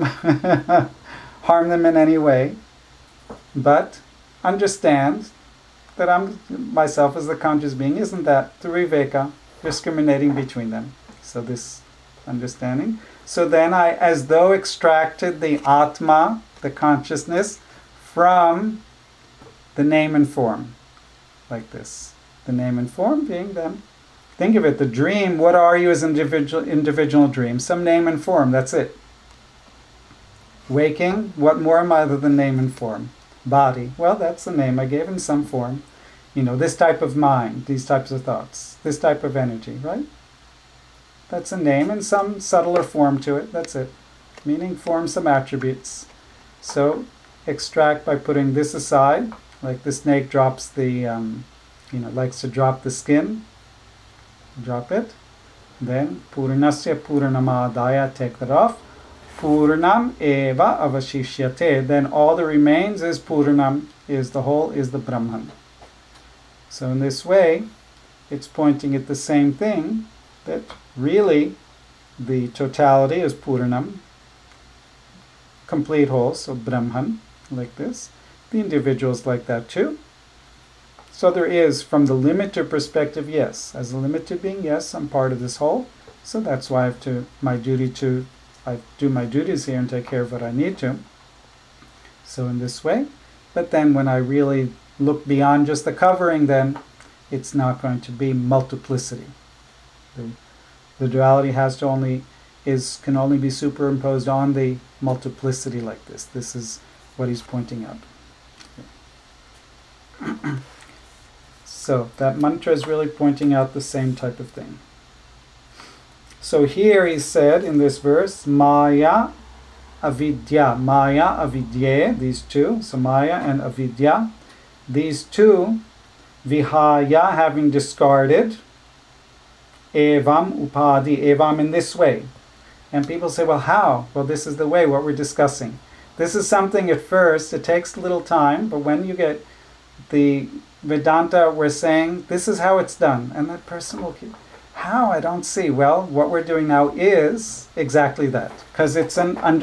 harm them in any way, but understand that I'm myself as the conscious being. Isn't that the viveka, discriminating between them? So this understanding. So then I, as though, extracted the atma, the consciousness, from the name and form, like this. The name and form being then, think of it, the dream, what are you as individual dream? Some name and form, that's it. Waking, what more am I other than name and form? Body, well, that's the name I gave in some form. This type of mind, these types of thoughts, this type of energy, right? That's a name and some subtler form to it, that's it. Meaning, form some attributes. So, extract by putting this aside, like the snake drops the, likes to drop the skin, drop it. Then, Purnasya Purnamadaya, take that off. Purnam eva avashishyate. Then all that remains is Purnam, is the whole, is the Brahman. So in this way, it's pointing at the same thing, that really the totality is Purnam, complete whole, so Brahman, like this. The individuals like that too. So there is, from the limited perspective, yes. As a limited being, yes, I'm part of this whole. So that's why I do my duties here and take care of what I need to. So in this way. But then when I really look beyond just the covering, then it's not going to be multiplicity. The duality can only be superimposed on the multiplicity like this. This is what he's pointing out. So that mantra is really pointing out the same type of thing. So here he said in this verse, Maya, Avidya. Maya, Avidya, these two. So Maya and Avidya. These two, Vihaya, having discarded, Evam, Upadi, Evam, in this way. And people say, well, how? Well, this is the way, what we're discussing. This is something at first, it takes a little time, but when you get the Vedanta, we're saying, this is how it's done. And that person will keep, how? I don't see. Well, what we're doing now is exactly that. Because it's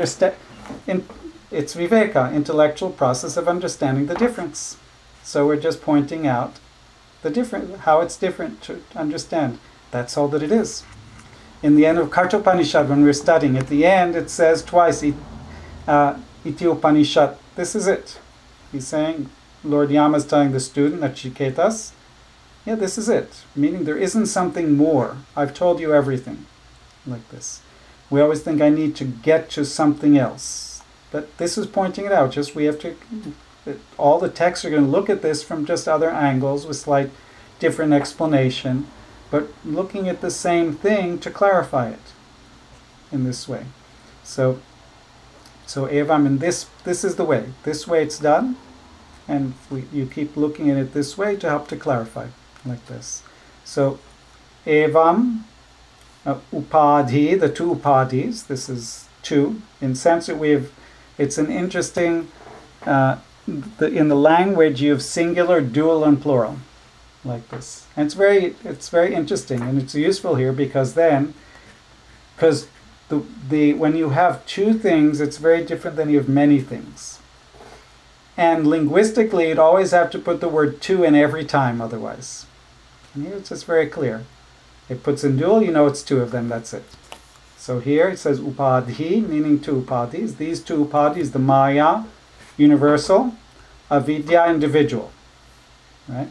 it's viveka, intellectual process of understanding the difference. So we're just pointing out how it's different to understand. That's all that it is. In the end of Kathopanishad, when we're studying, at the end it says twice, Iti Upanishad. This is it. He's saying, Lord Yama is telling the student, Nachiketas, yeah, this is it. Meaning there isn't something more. I've told you everything. Like this. We always think I need to get to something else. But this is pointing it out. Just we have to, all the texts are going to look at this from just other angles with slight different explanation, but looking at the same thing to clarify it in this way. So Evam, in this is the way. This way it's done, and you keep looking at it this way to help to clarify, like this. So Evam, Upadhi, the two Upadhis, this is two. In Sanskrit it's an interesting, in the language you have singular, dual, and plural, like this. And it's very interesting, and it's useful here because when you have two things, it's very different than you have many things. And linguistically, you'd always have to put the word two in every time otherwise. And here it's just very clear. It puts in dual, it's two of them, that's it. So here it says upadhi, meaning two upadhis. These two upadhis, the Maya, universal, Avidya, individual. Right?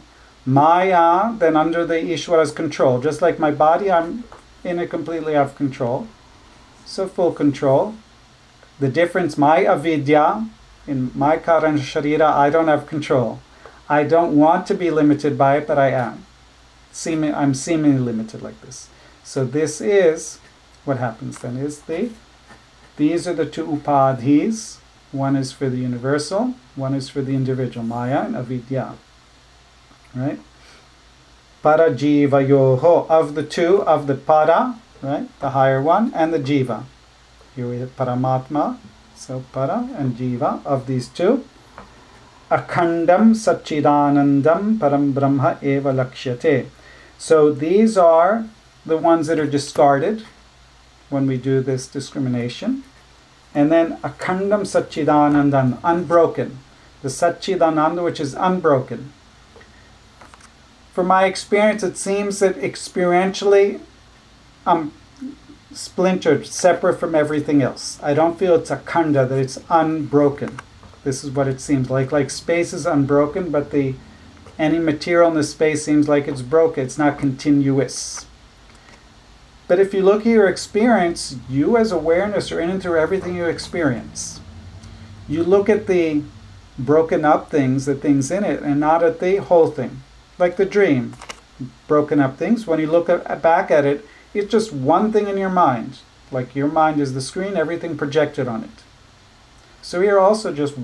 Maya, then under the Ishvara's control. Just like my body, I'm in it completely out of control. So full control. The difference, my avidya, in my karana sharira, I don't have control. I don't want to be limited by it, but I am. I'm seemingly limited like this. So this is, what happens then is these are the two upadhis. One is for the universal, one is for the individual, maya and avidya. Right? Para jiva yoho, of the two, of the para, right, the higher one, and the jiva. Here we have paramatma, so para and jiva, of these two. Akhandam satchidanandam param brahma eva lakshyate. So these are the ones that are discarded when we do this discrimination. And then akhandam satchidanandam, unbroken. The satchidananda, which is unbroken. From my experience, it seems that experientially I'm splintered, separate from everything else. I don't feel it's akhanda, that it's unbroken. This is what it seems like. Like space is unbroken, but any material in the space seems like it's broken. It's not continuous. But if you look at your experience, you as awareness are in and through everything you experience. You look at the broken up things, the things in it, and not at the whole thing. Like the dream, broken up things. When you look back at it, it's just one thing in your mind. Like your mind is the screen, everything projected on it. So here also just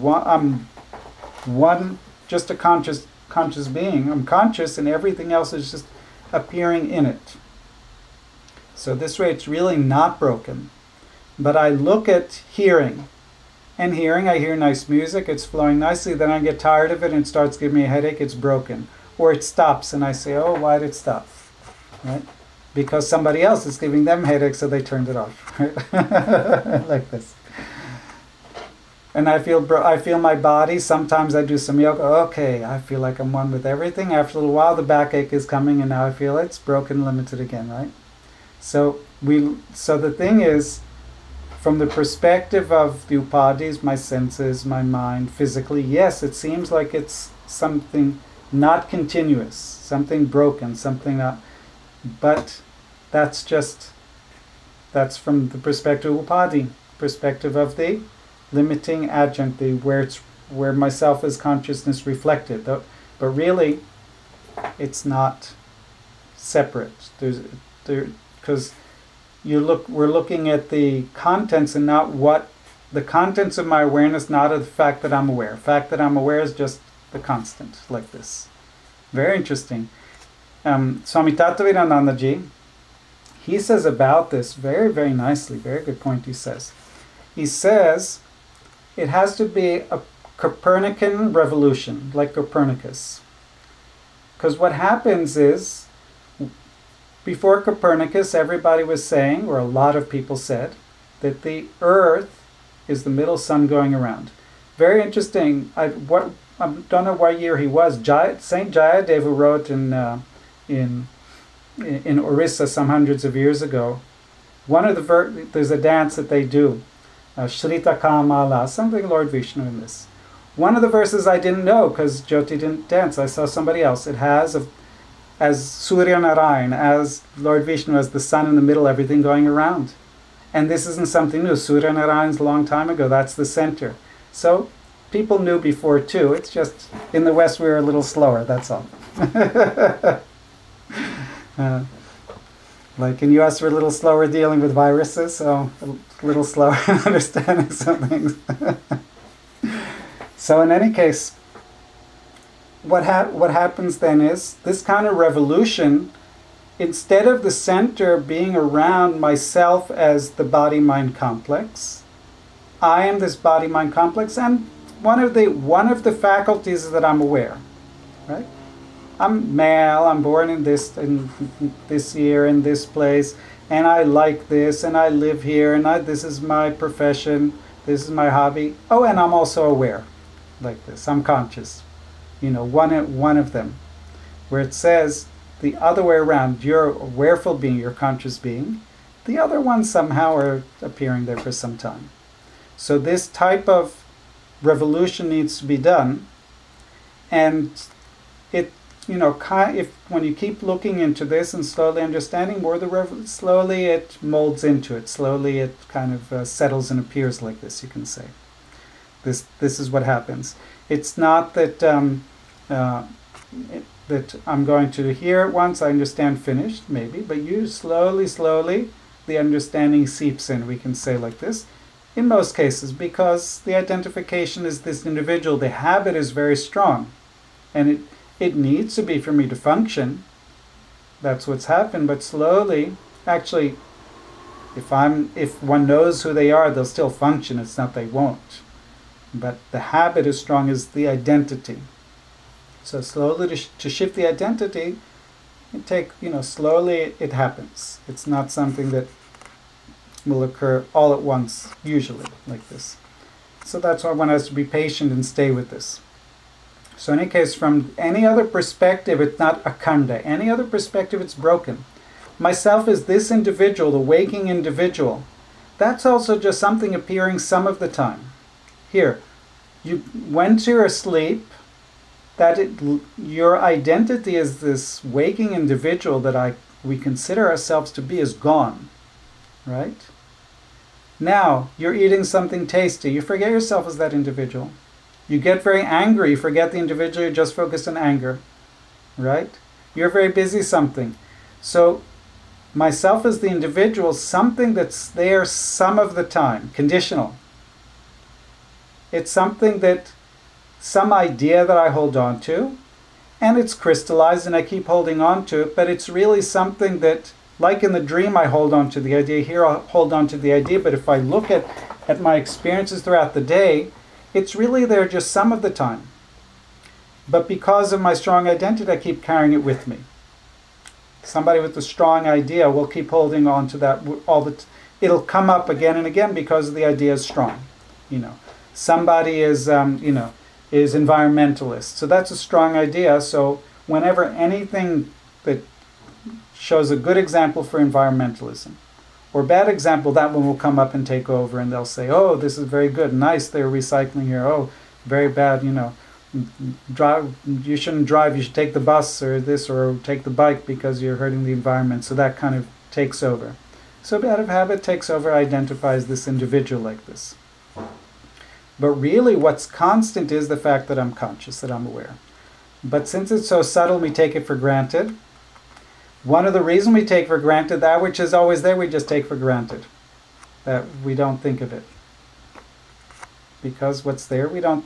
just a conscious being. I'm conscious and everything else is just appearing in it. So this way it's really not broken. But I look at hearing. And hearing, I hear nice music, it's flowing nicely, then I get tired of it and it starts giving me a headache, it's broken. Or it stops and I say, oh, why did it stop? Right? Because somebody else is giving them headaches, so they turned it off. Right? Like this. And I feel my body. Sometimes I do some yoga. Okay, I feel like I'm one with everything. After a little while, the backache is coming, and now I feel it's broken, limited again. Right? So the thing is, from the perspective of the upadhis, my senses, my mind, physically, yes, it seems like it's something not continuous, something broken, something not. But that's from the perspective of upadhi, perspective of the limiting adjunct, where myself is consciousness reflected. But really, it's not separate. Because we're looking at the contents and not what the contents of my awareness, not of the fact that I'm aware. The fact that I'm aware is just the constant, like this. Very interesting. Swami Tattvavidanandaji, he says about this very, very nicely, very good point he says. He says it has to be a Copernican revolution, like Copernicus. Because what happens is, before Copernicus, everybody was saying, or a lot of people said, that the Earth is the middle sun going around. Very interesting. I don't know what year he was. Saint Jayadeva wrote in Orissa some hundreds of years ago. There's a dance that they do, Shrita Kamala, something Lord Vishnu in this. One of the verses I didn't know because Jyoti didn't dance. I saw somebody else. It has as Surya Narayan, as Lord Vishnu, as the sun in the middle, everything going around. And this isn't something new. Surya Narayan's a long time ago. That's the center. So people knew before too. It's just in the West we were a little slower. That's all. Like in U.S. we're a little slower dealing with viruses, so a little slower in understanding some things. So in any case, what happens then is this kind of revolution, instead of the center being around myself as the body-mind complex, I am this body-mind complex, and one of the faculties is that I'm aware, right? I'm male, I'm born in this year, in this place, and I like this, and I live here, and this is my profession, this is my hobby. Oh, and I'm also aware, like this. I'm conscious. One of them, where it says the other way around, you're a awareful being, you're a conscious being. The other ones somehow are appearing there for some time. So this type of revolution needs to be done, and if when you keep looking into this and slowly understanding more, slowly it molds into it. Slowly it kind of settles and appears like this. You can say this is what happens. It's not that that I'm going to hear it once, I understand, finished, maybe, but you slowly, the understanding seeps in, we can say like this, in most cases, because the identification is this individual, the habit is very strong, and it needs to be for me to function. That's what's happened, but slowly, actually, if one knows who they are, they'll still function, it's not they won't. But the habit is strong as the identity. So slowly to shift the identity, slowly it happens. It's not something that will occur all at once, usually, like this. So that's why one has to be patient and stay with this. So in any case, from any other perspective, it's not akhanda. Any other perspective, it's broken. Myself is this individual, the waking individual. That's also just something appearing some of the time. Here, when you're asleep, your identity as this waking individual that we consider ourselves to be is gone, right? Now, you're eating something tasty. You forget yourself as that individual. You get very angry. You forget the individual. You're just focused on anger, right? You're very busy something. So, myself as the individual, something that's there some of the time, conditional. It's something that some idea that I hold on to, and it's crystallized and I keep holding on to it, but it's really something that, like in the dream I hold on to the idea, here I'll hold on to the idea, but if I look at my experiences throughout the day, it's really there just some of the time. But because of my strong identity, I keep carrying it with me. Somebody with a strong idea will keep holding on to that it'll come up again and again because the idea is strong. Somebody is environmentalist. So that's a strong idea. So whenever anything that shows a good example for environmentalism or bad example, that one will come up and take over, and they'll say, oh, this is very good, nice, they're recycling here. Oh, very bad, drive, you shouldn't drive, you should take the bus or this, or take the bike because you're hurting the environment. So that kind of takes over. So bad of habit takes over, identifies this individual like this. But really what's constant is the fact that I'm conscious, that I'm aware. But since it's so subtle, we take it for granted. One of the reasons we take for granted that which is always there, we just take for granted. That we don't think of it. Because what's there, we don't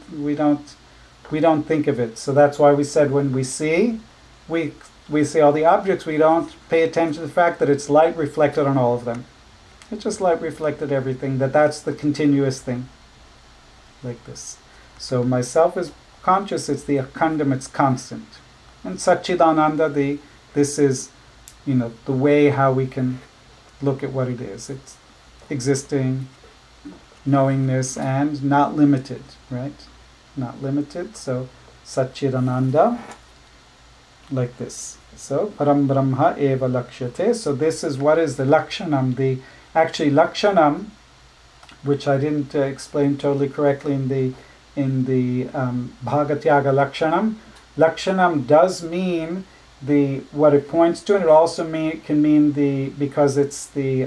think of it. So that's why we said when we see all the objects, we don't pay attention to the fact that it's light reflected on all of them. It's just light reflected everything, that's the continuous thing. Like this. So myself is conscious, it's the akhandam, it's constant. And Satchidananda, this is, the way how we can look at what it is. It's existing, knowingness, and not limited, right? Not limited, so Satchidananda, like this. So, Param Brahma eva lakshyate. So this is what is the lakshanam, lakshanam, which I didn't explain totally correctly in the Bhagatyaga Lakshanam. Lakshanam does mean what it points to, and it also can mean because it's the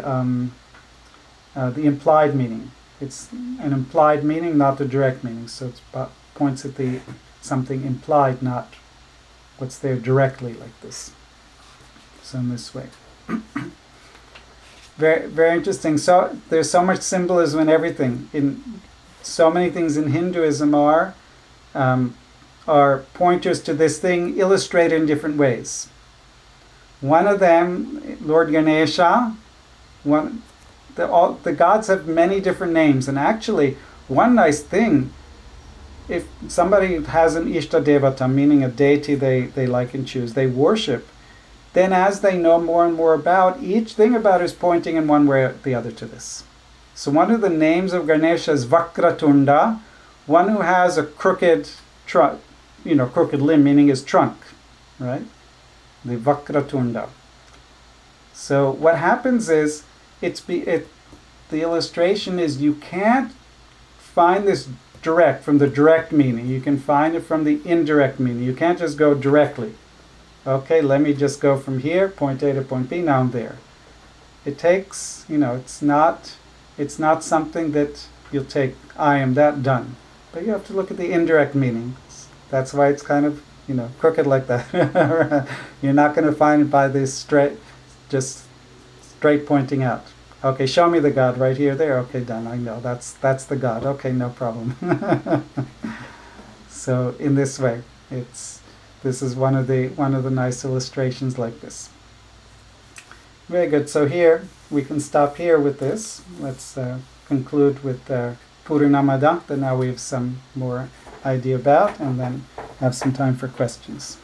implied meaning. It's an implied meaning, not the direct meaning. So it points at something implied, not what's there directly, like this. So in this way. Very, very interesting. So there's so much symbolism in everything. In so many things in Hinduism are pointers to this thing illustrated in different ways. One of them, Lord Ganesha. The gods have many different names, and actually, one nice thing, if somebody has an Ishta Devata, meaning a deity they like and choose, they worship. Then as they know more and more about, each thing about it is pointing in one way or the other to this. So one of the names of Ganesha is Vakratunda, one who has a crooked limb, meaning his trunk, right? The Vakratunda. So what happens is, the illustration is you can't find this from the direct meaning. You can find it from the indirect meaning. You can't just go directly. Okay, let me just go from here, point A to point B, now I'm there. It takes, it's not something that you'll take, I am that done. But you have to look at the indirect meanings. That's why it's kind of, crooked like that. You're not going to find it by this straight pointing out. Okay, show me the God right here, there. Okay, done. I know that's the God. Okay, no problem. So in this way, this is one of the nice illustrations like this. Very good. So here we can stop here with this. Let's conclude with Purnamada that now we have some more idea about, and then have some time for questions.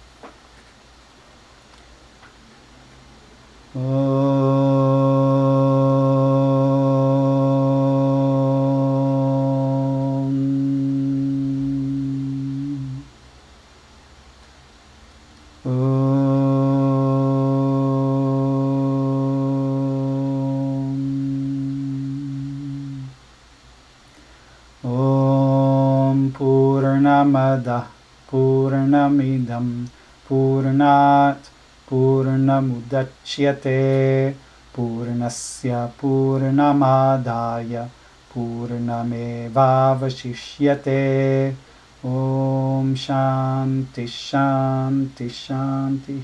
Purnamada Purnamidam Purnat Purnamudachyate Purnasya Purnamadaya Purnamevavashishyate. Om Shanti Shanti Shanti.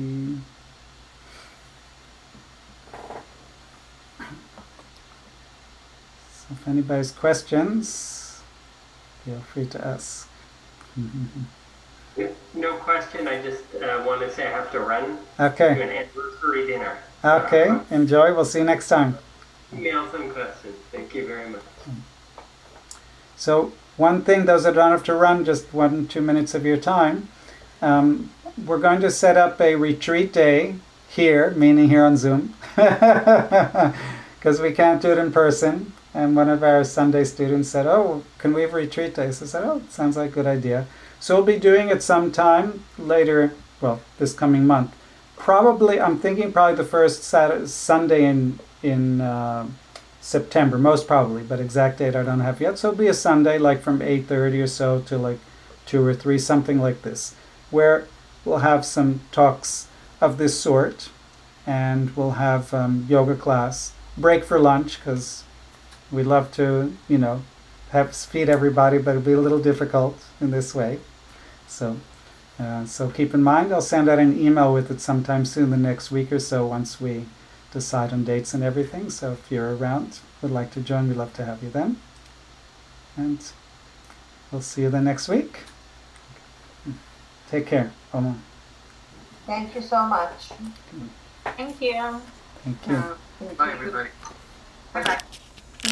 So if anybody has questions, feel free to ask. No question. I just want to say I have to run Okay. to an anniversary dinner. Okay. Enjoy. We'll see you next time. Email some questions. Thank you very much. So one thing, those that don't have to run, just 1-2 minutes of your time. We're going to set up a retreat day here, meaning here on Zoom, because we can't do it in person. And one of our Sunday students said, "Oh, can we have a retreat day?" So I said, "Oh, it sounds like a good idea." So we'll be doing it sometime later, well, this coming month. Probably, I'm thinking probably the first Sunday in September, most probably, but exact date I don't have yet. So it'll be a Sunday, like from 8:30 or so to like 2 or 3, something like this, where we'll have some talks of this sort, and we'll have yoga class, break for lunch, because we love to, feed everybody, but it'll be a little difficult in this way. So keep in mind, I'll send out an email with it sometime soon, the next week or so, once we decide on dates and everything. So if you're around, would like to join, we'd love to have you then. And we'll see you the next week. Take care. Oma. Thank you so much. Thank you. Thank you. Bye, everybody. Bye-bye.